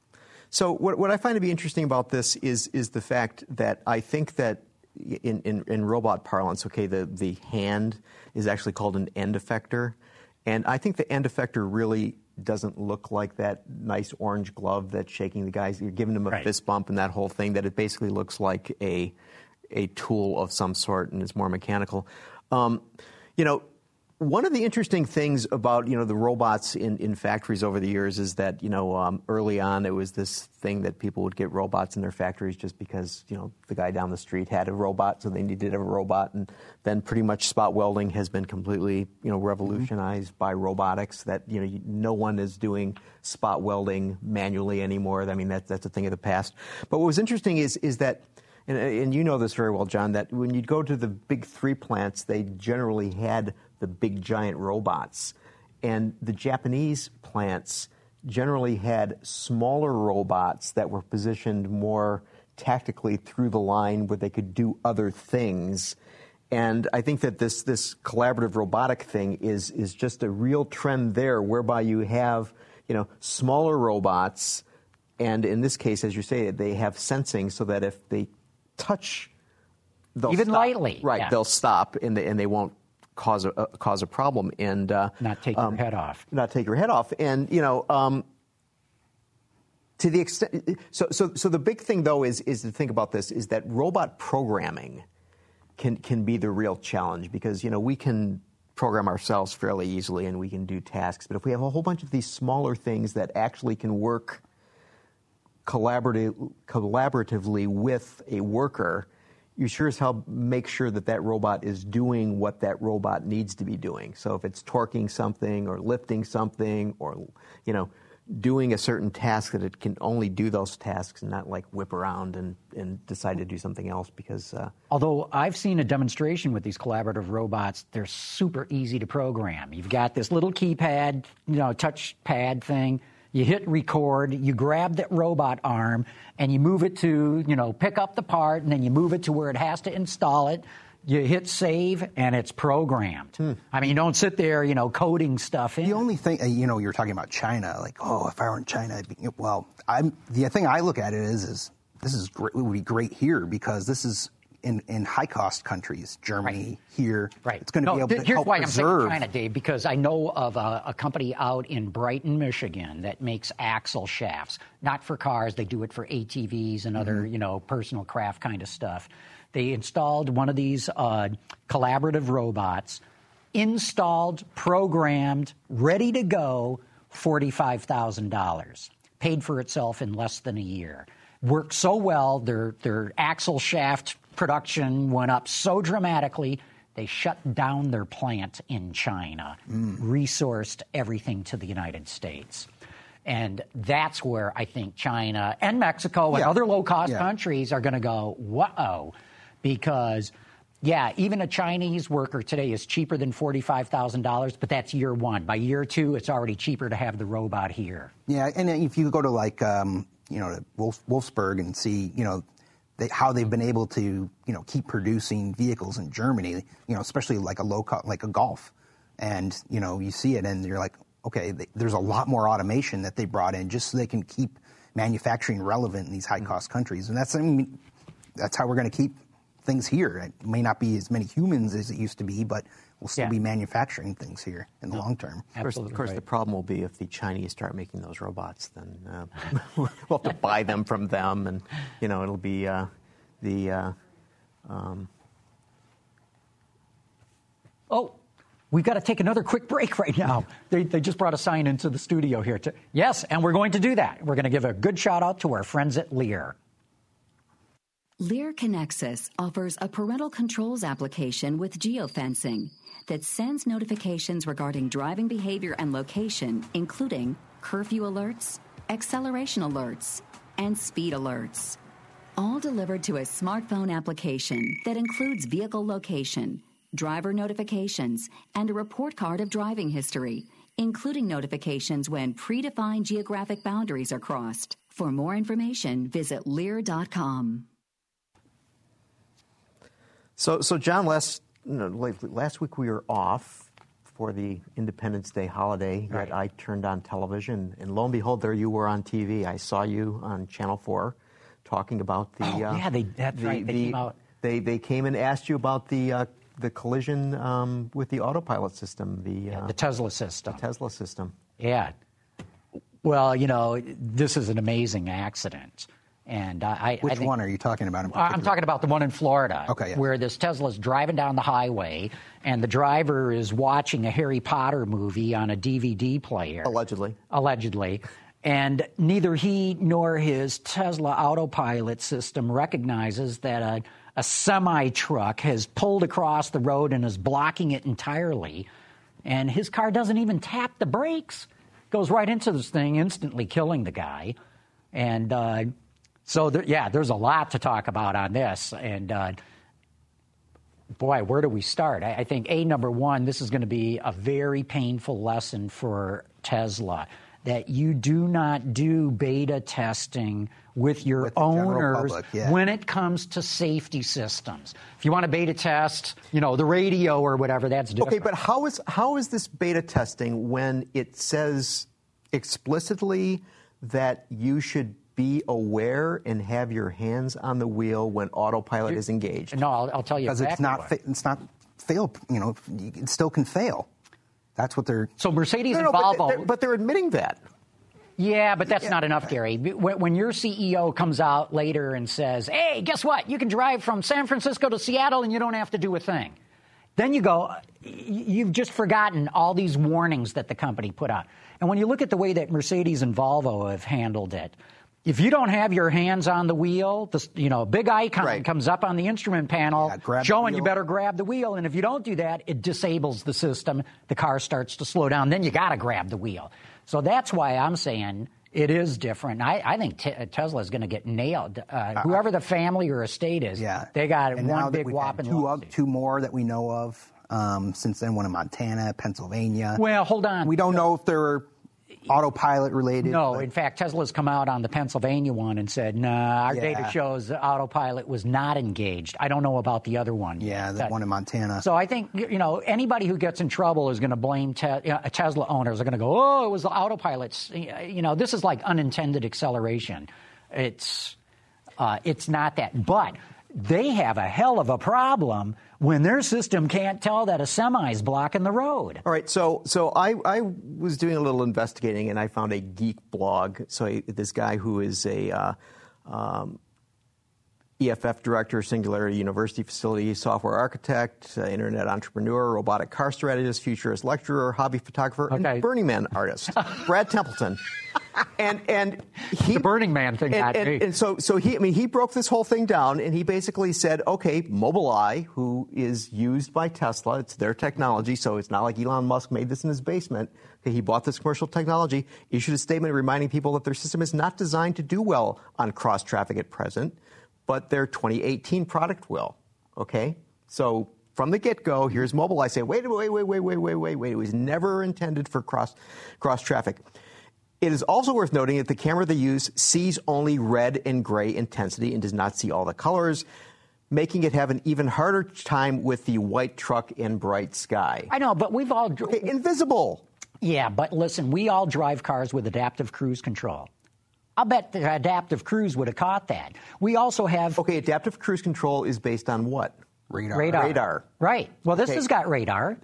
So what, what I find to be interesting about this is is the fact that I think that in, in, in robot parlance, okay, the, the hand is actually called an end effector. And I think the end effector really doesn't look like that nice orange glove that's shaking the guys. You're giving them a Right. fist bump and that whole thing, that it basically looks like a, a tool of some sort and is more mechanical. Um, you know, one of the interesting things about, you know, the robots in, in factories over the years is that, you know, um, early on it was this thing that people would get robots in their factories just because, you know, the guy down the street had a robot, so they needed to have a robot. And then pretty much spot welding has been completely, you know, revolutionized mm-hmm. by robotics, that, you know, you, no one is doing spot welding manually anymore. I mean, that, that's a thing of the past. But what was interesting is is that, and, and you know this very well, John, that when you'd go to the big three plants, they generally had the big giant robots. And the Japanese plants generally had smaller robots that were positioned more tactically through the line where they could do other things. And I think that this this collaborative robotic thing is is just a real trend there, whereby you have, you know, smaller robots, and in this case, as you say, they have sensing so that if they touch, they'll Even stop. lightly, right? yeah. They'll stop, and they and they won't cause a uh, cause a problem, and uh, Not take um, your head off. Not take your head off, and you know, um, to the extent. So, so, so the big thing though is is to think about this is that robot programming can can be the real challenge, because you know we can program ourselves fairly easily and we can do tasks, but if we have a whole bunch of these smaller things that actually can work collaborative, collaboratively with a worker, you sure as hell make sure that that robot is doing what that robot needs to be doing. So if it's torquing something or lifting something or, you know, doing a certain task, that it can only do those tasks and not like whip around and, and decide to do something else because... Uh, Although I've seen a demonstration with these collaborative robots, they're super easy to program. You've got this little keypad, you know, touch pad thing. You hit record, you grab that robot arm, and you move it to, you know, pick up the part, and then you move it to where it has to install it. You hit save, and it's programmed. Hmm. I mean, you don't sit there, you know, coding stuff in. The only thing, you know, you're talking about China, like, oh, if I were in China, I'd be, well, I'm, the thing I look at it is, is this is great, it would be great here because this is in, in high-cost countries, Germany, right. here. Right. It's going to no, be able th- to here's help why preserve. I'm saying China, Dave, because I know of a, a company out in Brighton, Michigan, that makes axle shafts, not for cars. They do it for A T Vs and other, mm-hmm. you know, personal craft kind of stuff. They installed one of these uh, collaborative robots, installed, programmed, ready to go, forty-five thousand dollars. Paid for itself in less than a year. Worked so well, their, their axle shaft production went up so dramatically, they shut down their plant in China, mm. resourced everything to the United States. And that's where I think China and Mexico and yeah. other low-cost yeah. countries are going to go, whoa, because, yeah, even a Chinese worker today is cheaper than forty-five thousand dollars, but that's year one. By year two, it's already cheaper to have the robot here. Yeah, and if you go to, like, um, you know, to Wolf, Wolfsburg and see, you know, they, how they've been able to, you know, keep producing vehicles in Germany, you know, especially like a low-cost, like a Golf. And, you know, you see it and you're like, okay, they, there's a lot more automation that they brought in just so they can keep manufacturing relevant in these high-cost countries. And that's, I mean, that's how we're going to keep things here. It may not be as many humans as it used to be, but we'll still yeah. be manufacturing things here in the no, long term. Of course, of course right. the problem will be if the Chinese start making those robots, then uh, we'll have to buy them from them, and, you know, it'll be uh, the... Uh, um... Oh, we've got to take another quick break right now. They, they just brought a sign into the studio here. To, yes, and we're going to do that. We're going to give a good shout-out to our friends at Lear. Lear Connexus offers a parental controls application with geofencing that sends notifications regarding driving behavior and location, including curfew alerts, acceleration alerts, and speed alerts. All delivered to a smartphone application that includes vehicle location, driver notifications, and a report card of driving history, including notifications when predefined geographic boundaries are crossed. For more information, visit Lear dot com. So, so John, last you know, last week we were off for the Independence Day holiday. Right. That I turned on television, and lo and behold, there you were on T V. I saw you on Channel Four talking about the. Oh, uh, yeah, they, that's the, right. They the, came out. They they came and asked you about the uh, the collision um, with the autopilot system, the Yeah, uh, the Tesla system. the Tesla system. Yeah. Well, you know, this is an amazing accident. And I, Which I think, one are you talking about in I'm particular? talking about the one in Florida, Okay, yeah. where this Tesla's driving down the highway, and the driver is watching a Harry Potter movie on a D V D player. Allegedly. Allegedly. And neither he nor his Tesla autopilot system recognizes that a, a semi-truck has pulled across the road and is blocking it entirely. And his car doesn't even tap the brakes. Goes right into this thing, instantly killing the guy. And uh, so, there, yeah, there's a lot to talk about on this. And, uh, boy, where do we start? I, I think, A, number one, this is going to be a very painful lesson for Tesla, that you do not do beta testing with your With the general owners public, yeah. when it comes to safety systems. If you want to beta test, you know, the radio or whatever, that's different. Okay, but how is how is this beta testing when it says explicitly that you should be aware and have your hands on the wheel when autopilot You're, is engaged? No, I'll, I'll tell you because exactly it's not why. fa- it's not fail. You know, it still can fail. That's what they're. So Mercedes No, and no, but Volvo. they're, but they're admitting that. Yeah, but that's not enough, Gary. When, when your C E O comes out later and says, hey, guess what? You can drive from San Francisco to Seattle and you don't have to do a thing. Then you go, you've just forgotten all these warnings that the company put out. And when you look at the way that Mercedes and Volvo have handled it, if you don't have your hands on the wheel, this, you know, a big icon Right. comes up on the instrument panel Yeah, grab the showing you wheel. better grab the wheel. And if you don't do that, it disables the system. The car starts to slow down. Then you got to grab the wheel. So that's why I'm saying it is different. I, I think te- Tesla is going to get nailed. Uh, whoever the family or estate is, Yeah, they got and now one that big we've had whopping two, lawsuit. two more that we know of um, since then. One in Montana, Pennsylvania. Well, hold on. We don't know if there were autopilot related. No, but... in fact, Tesla's come out on the Pennsylvania one and said, nah, our yeah. data shows that autopilot was not engaged. I don't know about the other one. Yeah, the that, one in Montana. So I think, you know, anybody who gets in trouble is going to blame te- you know, Tesla owners are going to go, oh, it was the autopilots. You know, this is like unintended acceleration. It's, uh, it's not that. But they have a hell of a problem when their system can't tell that a semi is blocking the road. All right, so so I, I was doing a little investigating, and I found a geek blog. So I, this guy who is a uh, um, E F F director, Singularity University facility software architect, uh, internet entrepreneur, robotic car strategist, futurist lecturer, hobby photographer, okay. and Burning Man artist, Brad Templeton. And and he the Burning Man thing. And, and, and so so he I mean he broke this whole thing down, and he basically said, okay, Mobileye, who is used by Tesla, it's their technology, so it's not like Elon Musk made this in his basement. Okay, he bought this commercial technology, issued a statement reminding people that their system is not designed to do well on cross traffic at present, but their twenty eighteen product will. Okay, so from the get-go, here's Mobileye saying, wait, wait, wait, wait, wait, wait, wait, wait. It was never intended for cross cross traffic. It is also worth noting that the camera they use sees only red and gray intensity and does not see all the colors, making it have an even harder time with the white truck in bright sky. I know, but we've all... Okay, invisible. Yeah, but listen, we all drive cars with adaptive cruise control. I'll bet the adaptive cruise would have caught that. We also have... Okay, adaptive cruise control is based on what? Radar. Radar. Radar. Right. Well, this Okay. has got radar.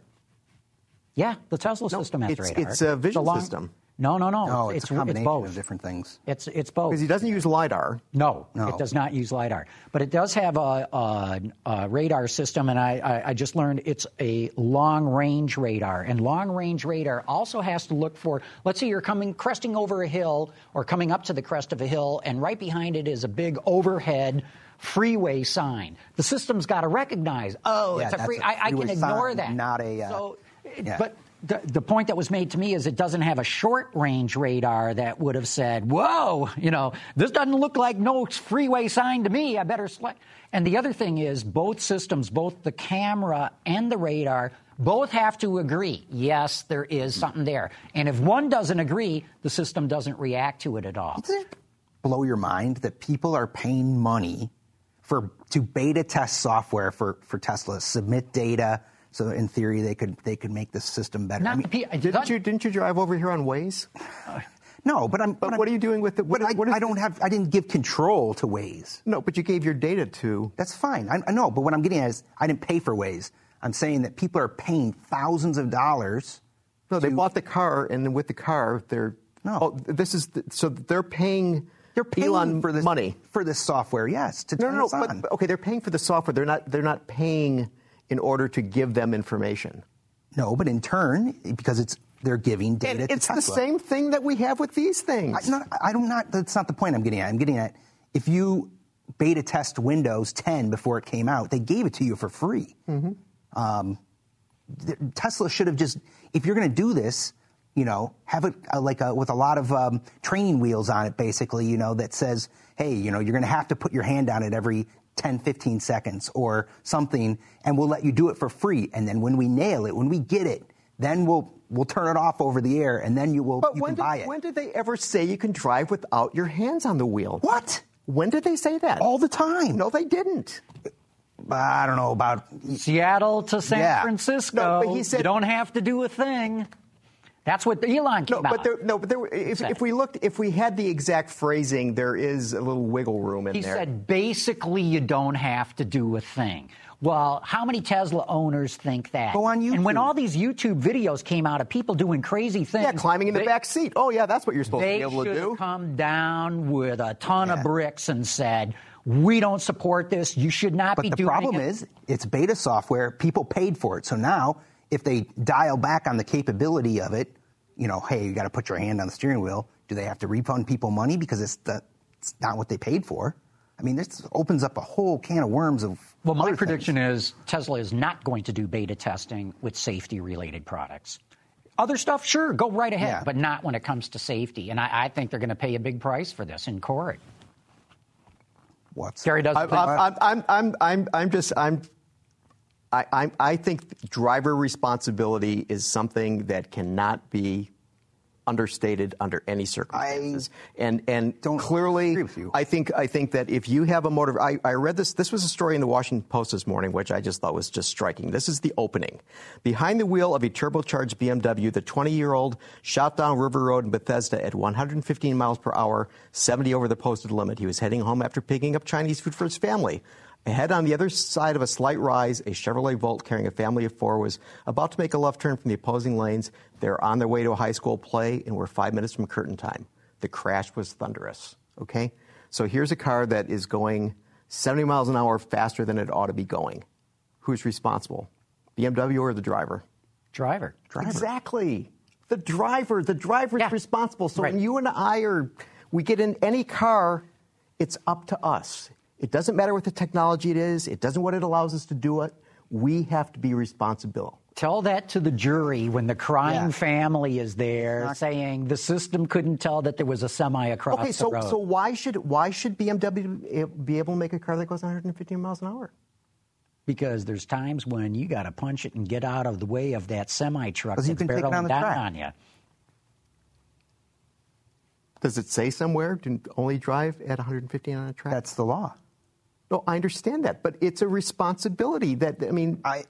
Yeah, the Tesla No, system has it's, radar. It's a vision long- system. No, no, no. No, it's, it's a combination it's both. of different things. It's it's both. Because he doesn't use LiDAR. No, No. it does not use LiDAR. But it does have a, a, a radar system, and I, I, I just learned it's a long-range radar. And long-range radar also has to look for, let's say you're coming, cresting over a hill or coming up to the crest of a hill, and right behind it is a big overhead freeway sign. The system's got to recognize, oh, Yeah, it's a that's free, a I, I can freeway ignore sign, that. not a, uh, So, yeah. But the, the point that was made to me is it doesn't have a short-range radar that would have said, whoa, you know, this doesn't look like no freeway sign to me. I better select. And the other thing is both systems, both the camera and the radar, both have to agree, yes, there is something there. And if one doesn't agree, the system doesn't react to it at all. Doesn't it blow your mind that people are paying money for to beta test software for, for Tesla, submit data, so in theory they could they could make the system better? Not I mean, the P- Didn't you didn't you drive over here on Waze? no, but I'm. But I'm- what are you doing with the? What, But I, what is I don't have. I didn't give control to Waze. No, but you gave your data to. That's fine. I, I know, but what I'm getting at is I didn't pay for Waze. I'm saying that people are paying thousands of dollars. No, they to- bought the car, and then with the car, they're. No. Oh, this is the, so they're paying. They're paying Elon for this money for this software. Yes, to No, turn no, this no. on. But, okay, they're paying for the software. They're not. They're not paying in order to give them information. No, but in turn, because it's they're giving data And to it's Tesla. the same thing that we have with these things. I, not, I don't not. That's not the point I'm getting at. I'm getting at if you beta test Windows ten before it came out, they gave it to you for free. Mm-hmm. Um, th- Tesla should have just, if you're going to do this, you know, have it uh, like a, with a lot of um, training wheels on it, basically, you know, that says, hey, you know, you're going to have to put your hand on it every ten, fifteen seconds or something, and we'll let you do it for free. And then when we nail it, when we get it, then we'll we'll turn it off over the air, and then you will But you when can did, buy it. when did they ever say you can drive without your hands on the wheel? What? When did they say that? All the time. No, they didn't. I don't know about. Seattle to San Yeah. Francisco. No, but he said- you don't have to do a thing. That's what Elon came No, out. but there, no, but there, if, Said. if we looked, if we had the exact phrasing, there is a little wiggle room in He there. said basically you don't have to do a thing. Well, how many Tesla owners think that? Go on And when YouTube. all these YouTube videos came out of people doing crazy things, yeah, climbing in the they, back seat. Oh, yeah, that's what you're supposed to they be able to should do. have come down with a ton Yeah. of bricks and said, "We don't support this. You should not But be the doing problem it." is, it's beta software. People paid for it. So now, if they dial back on the capability of it, you know, hey, you got to put your hand on the steering wheel. Do they have to refund people money because it's, the, it's not what they paid for? I mean, this opens up a whole can of worms of. Well, my other prediction things. is Tesla is not going to do beta testing with safety-related products. Other stuff, sure, go right ahead, Yeah. but not when it comes to safety. And I, I think they're going to pay a big price for this in court. What's Gary doesn't I'm, think. I'm, I'm, I'm, I'm, I'm just, I'm, I, I, I think driver responsibility is something that cannot be understated under any circumstances. I and and don't clearly, agree with you. I think I think that if you have a motor, I, I read this. This was a story in the Washington Post this morning, which I just thought was just striking. This is the opening. Behind the wheel of a turbocharged B M W, the twenty-year-old shot down River Road in Bethesda at one hundred fifteen miles per hour, seventy over the posted limit. He was heading home after picking up Chinese food for his family. Ahead on the other side of a slight rise, a Chevrolet Volt carrying a family of four was about to make a left turn from the opposing lanes. They're on their way to a high school play and were five minutes from curtain time. The crash was thunderous, okay? So here's a car that is going seventy miles an hour faster than it ought to be going. Who's responsible? B M W or the driver? Driver. Driver. Exactly. The driver. The driver's Yeah. responsible. So Right. when you and I are, we get in any car, it's up to us. It doesn't matter what the technology it is. It doesn't what it allows us to do it. We have to be responsible. Tell that to the jury when the crying Yeah. family is there Not- saying the system couldn't tell that there was a semi across Okay, so the road. so why should why should B M W be able to make a car that goes one hundred fifteen miles an hour? Because there's times when you got to punch it and get out of the way of that semi truck 'Cause that's you can take it barreling on the down track. on you. Does it say somewhere to only drive at one hundred fifteen on a track? That's the law. No, I understand that, but it's a responsibility that I mean. I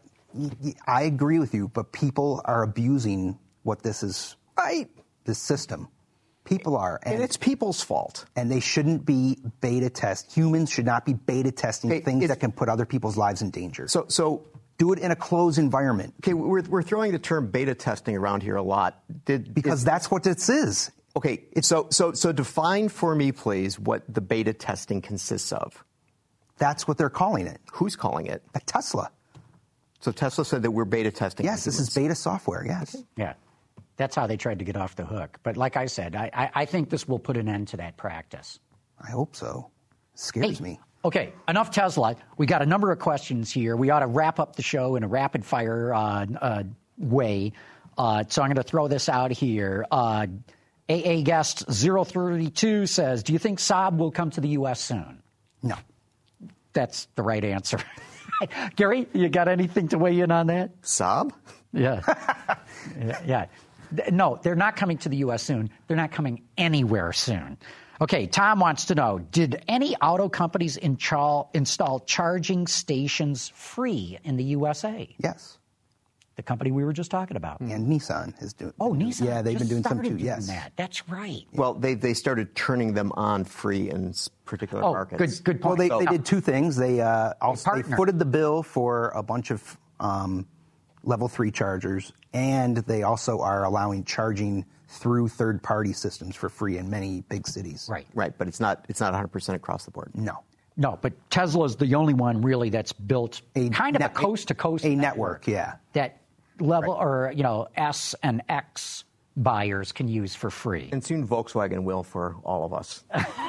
I agree with you, but people are abusing what this is. Right. This system. People are, And, and it's people's fault. and they shouldn't be beta test. Humans should not be beta testing Okay, things it's- that can put other people's lives in danger. So, so do it in a closed environment. okay, we're we're throwing the term beta testing around here a lot. Did Because is- that's what this is. okay. So, so, so define for me, please, what the beta testing consists of. That's what they're calling it. Who's calling it? At Tesla. So Tesla said that we're beta testing. Yes, this is beta software. Yes. Yeah. That's how they tried to get off the hook. But like I said, I, I, I think this will put an end to that practice. I hope so. Scares Hey, me. Okay, enough Tesla. We got a number of questions here. We ought to wrap up the show in a rapid fire uh, uh, way. Uh, so I'm going to throw this out here. Uh, A A guest zero thirty-two says, do you think Saab will come to the U S soon? No. That's the right answer. Gary, you got anything to weigh in on that? Saab? Yeah. yeah. yeah. No, they're not coming to the U S soon. They're not coming anywhere soon. Okay, Tom wants to know, did any auto companies install, install charging stations free in the U S A? Yes. The company we were just talking about. And Nissan is doing. Oh, Nissan. Yeah, they've just been doing some started too. doing Yes. That. That's right. Well, they they started turning them on free in s- particular Oh, markets. good, good Well, point. they, So- they did two things. They uh, also they partner. footed the bill for a bunch of um, level three chargers, and they also are allowing charging through third-party systems for free in many big cities. Right. Right, but it's not it's not one hundred percent across the board. No. No, but Tesla's the only one really that's built kind of net- a coast-to-coast a network, yeah. that level or, you know, S and X buyers can use for free. And soon Volkswagen will for all of us.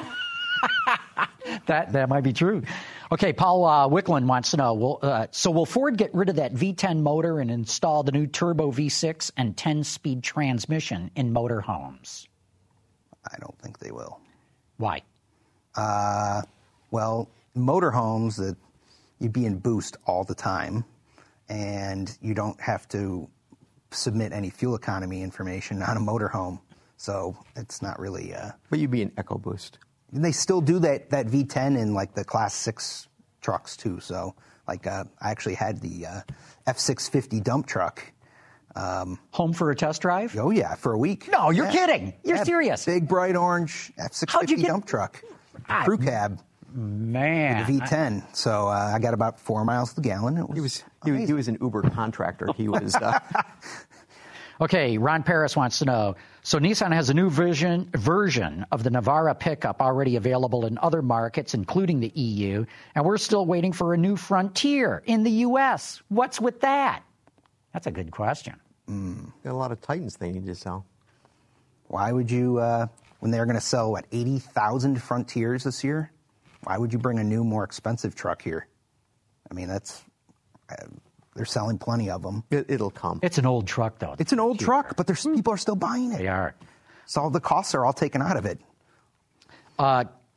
That that might be true. Okay, Paul uh, Wicklund wants to know, will, uh, so will Ford get rid of that V ten motor and install the new turbo V six and ten-speed transmission in motorhomes? I don't think they will. Why? Uh, well, motorhomes, that you'd be in boost all the time, and you don't have to submit any fuel economy information on a motorhome, so it's not really. Uh, But you'd be an EcoBoost. They still do that, that V ten in like the Class six trucks too. So like uh, I actually had the uh, F six fifty dump truck. Um, Home for a test drive? oh yeah, for a week. No, you're Yeah. kidding. You're Yeah, serious. Big bright orange F six How'd you fifty get- dump truck, Ah, crew cab, Man. the V ten. So uh, I got about four miles to the gallon. It was He was he, was- he was an Uber contractor. He was. Uh, Okay, Ron Paris wants to know, so Nissan has a new vision, version of the Navara pickup already available in other markets, including the E U, and we're still waiting for a new Frontier in the U S. What's with that? That's a good question. got a lot of Titans they need to sell. Why would you, uh, when they're going to sell, what, eighty thousand Frontiers this year? Why would you bring a new, more expensive truck here? I mean, that's, uh, they're selling plenty of them. It, it'll come. It's an old truck, though. It's an old truck, but there's people are still buying it. They are. So all the costs are all taken out of it. Uh,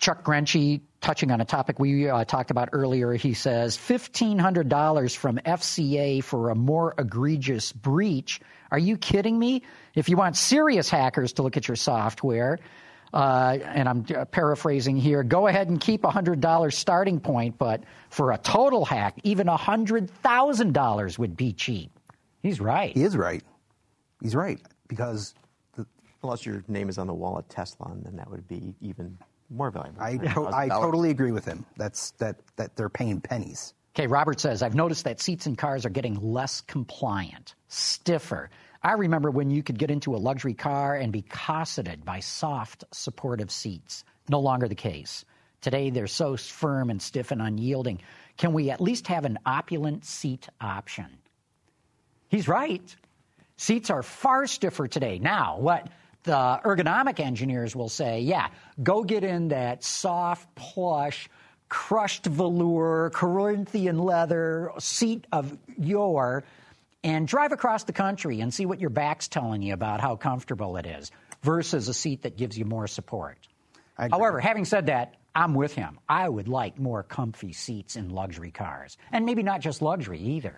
Chuck Grenche, touching on a topic we uh, talked about earlier, he says fifteen hundred dollars from F C A for a more egregious breach. Are you kidding me? If you want serious hackers to look at your software, uh, and I'm paraphrasing here, go ahead and keep a one hundred dollars starting point, but for a total hack, even one hundred thousand dollars would be cheap. He's right. He is right. He's right, because... The, Unless your name is on the wall at Tesla, and then that would be even more valuable. I, to- I totally agree with him. That's that, that they're paying pennies. Okay, Robert says, I've noticed that seats in cars are getting less compliant, stiffer. I remember when you could get into a luxury car and be cosseted by soft, supportive seats. No longer the case. Today, they're so firm and stiff and unyielding. Can we at least have an opulent seat option? He's right. Seats are far stiffer today. Now, what the ergonomic engineers will say, yeah, go get in that soft, plush, crushed velour, Corinthian leather seat of yore and drive across the country and see what your back's telling you about how comfortable it is versus a seat that gives you more support. However, having said that, I'm with him. I would like more comfy seats in luxury cars, and maybe not just luxury either.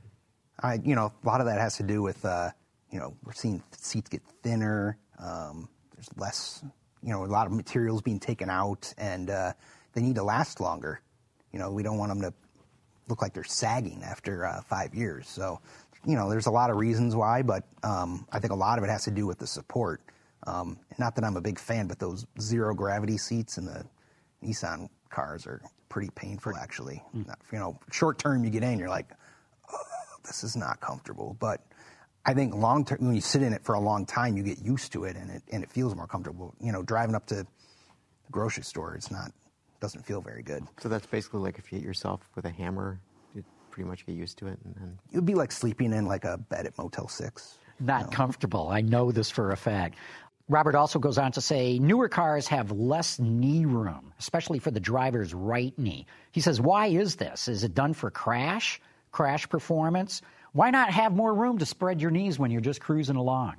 I, you know, a lot of that has to do with, uh, you know, we're seeing seats get thinner. Um, there's less, you know, a lot of materials being taken out, and uh, they need to last longer. You know, we don't want them to look like they're sagging after uh, five years. So, you know, there's a lot of reasons why, but um, I think a lot of it has to do with the support. Um, not that I'm a big fan, but those zero gravity seats in the Nissan cars are pretty painful, actually. Mm. Not, you know, short term you get in, you're like, oh, this is not comfortable. But I think long term, when you sit in it for a long time, you get used to it, and it and it feels more comfortable. You know, driving up to the grocery store, it's not doesn't feel very good. So that's basically like if you hit yourself with a hammer, you pretty much get used to it, and then it would be like sleeping in like a bed at Motel Six. Not you know? comfortable. I know this for a fact. Robert also goes on to say newer cars have less knee room, especially for the driver's right knee. He says, why is this? Is it done for crash, crash performance? Why not have more room to spread your knees when you're just cruising along?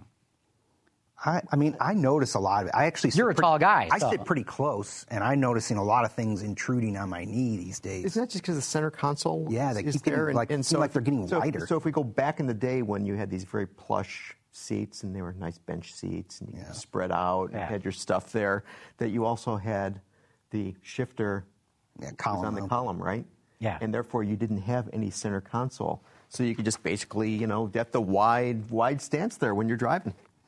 I, I mean, I notice a lot of it. I actually You're a pretty, tall guy. I so. sit pretty close, and I'm noticing a lot of things intruding on my knee these days. Isn't that just because the center console yeah, they is keep there? getting, like, and, and so like they're getting so, wider. So if we go back in the day when you had these very plush seats and they were nice bench seats and you yeah. could spread out and yeah. you had your stuff there, that you also had the shifter yeah, column on the up. column, right? Yeah. And therefore you didn't have any center console. So you could just basically, you know, get the wide, wide stance there when you're driving.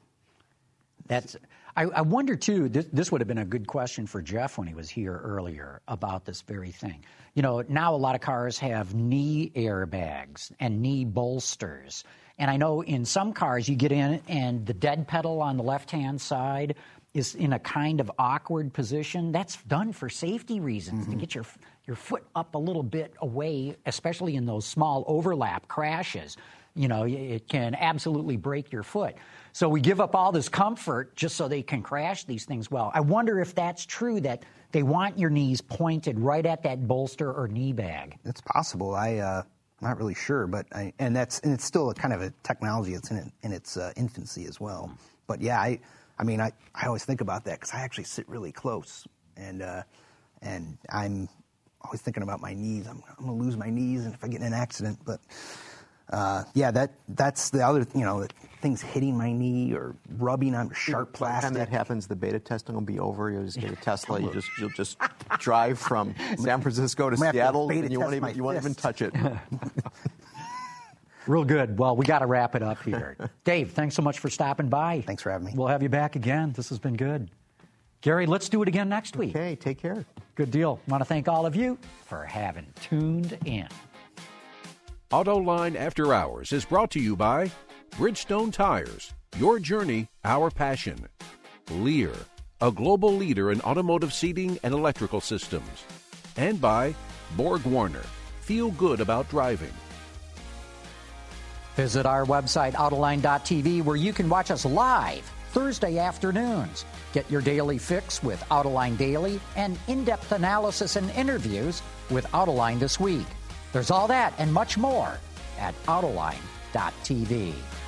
That's. I, I wonder, too, this, this would have been a good question for Jeff when he was here earlier about this very thing. You know, now a lot of cars have knee airbags and knee bolsters. And I know in some cars you get in and the dead pedal on the left-hand side is in a kind of awkward position. That's done for safety reasons, mm-hmm. to get your your foot up a little bit away, especially in those small overlap crashes. You know, it can absolutely break your foot. So we give up all this comfort just so they can crash these things well. I wonder if that's true, that they want your knees pointed right at that bolster or knee bag. It's possible. I, uh, I'm not really sure, but I, and that's and it's still a kind of a technology that's in, it, in its uh, infancy as well. But yeah, I, I mean, I, I always think about that because I actually sit really close, and uh, and I'm always thinking about my knees. I'm, I'm going to lose my knees, and if I get in an accident, but. Uh, yeah, that that's the other, you know, things hitting my knee or rubbing on sharp plastic. By the time that happens, the beta testing will be over. You'll just get a Tesla. You just you'll just drive from San Francisco to Seattle, and you won't even you won't even touch it. Real good. Well, we got to wrap it up here. Dave, thanks so much for stopping by. Thanks for having me. We'll have you back again. This has been good. Gary, let's do it again next week. Okay, take care. Good deal. Want to thank all of you for having tuned in. AutoLine After Hours is brought to you by Bridgestone Tires, your journey, our passion. Lear, a global leader in automotive seating and electrical systems. And by Borg Warner, feel good about driving. Visit our website, Autoline dot T V, where you can watch us live Thursday afternoons. Get your daily fix with Autoline Daily and in-depth analysis and interviews with Autoline This Week. There's all that and much more at Autoline dot T V.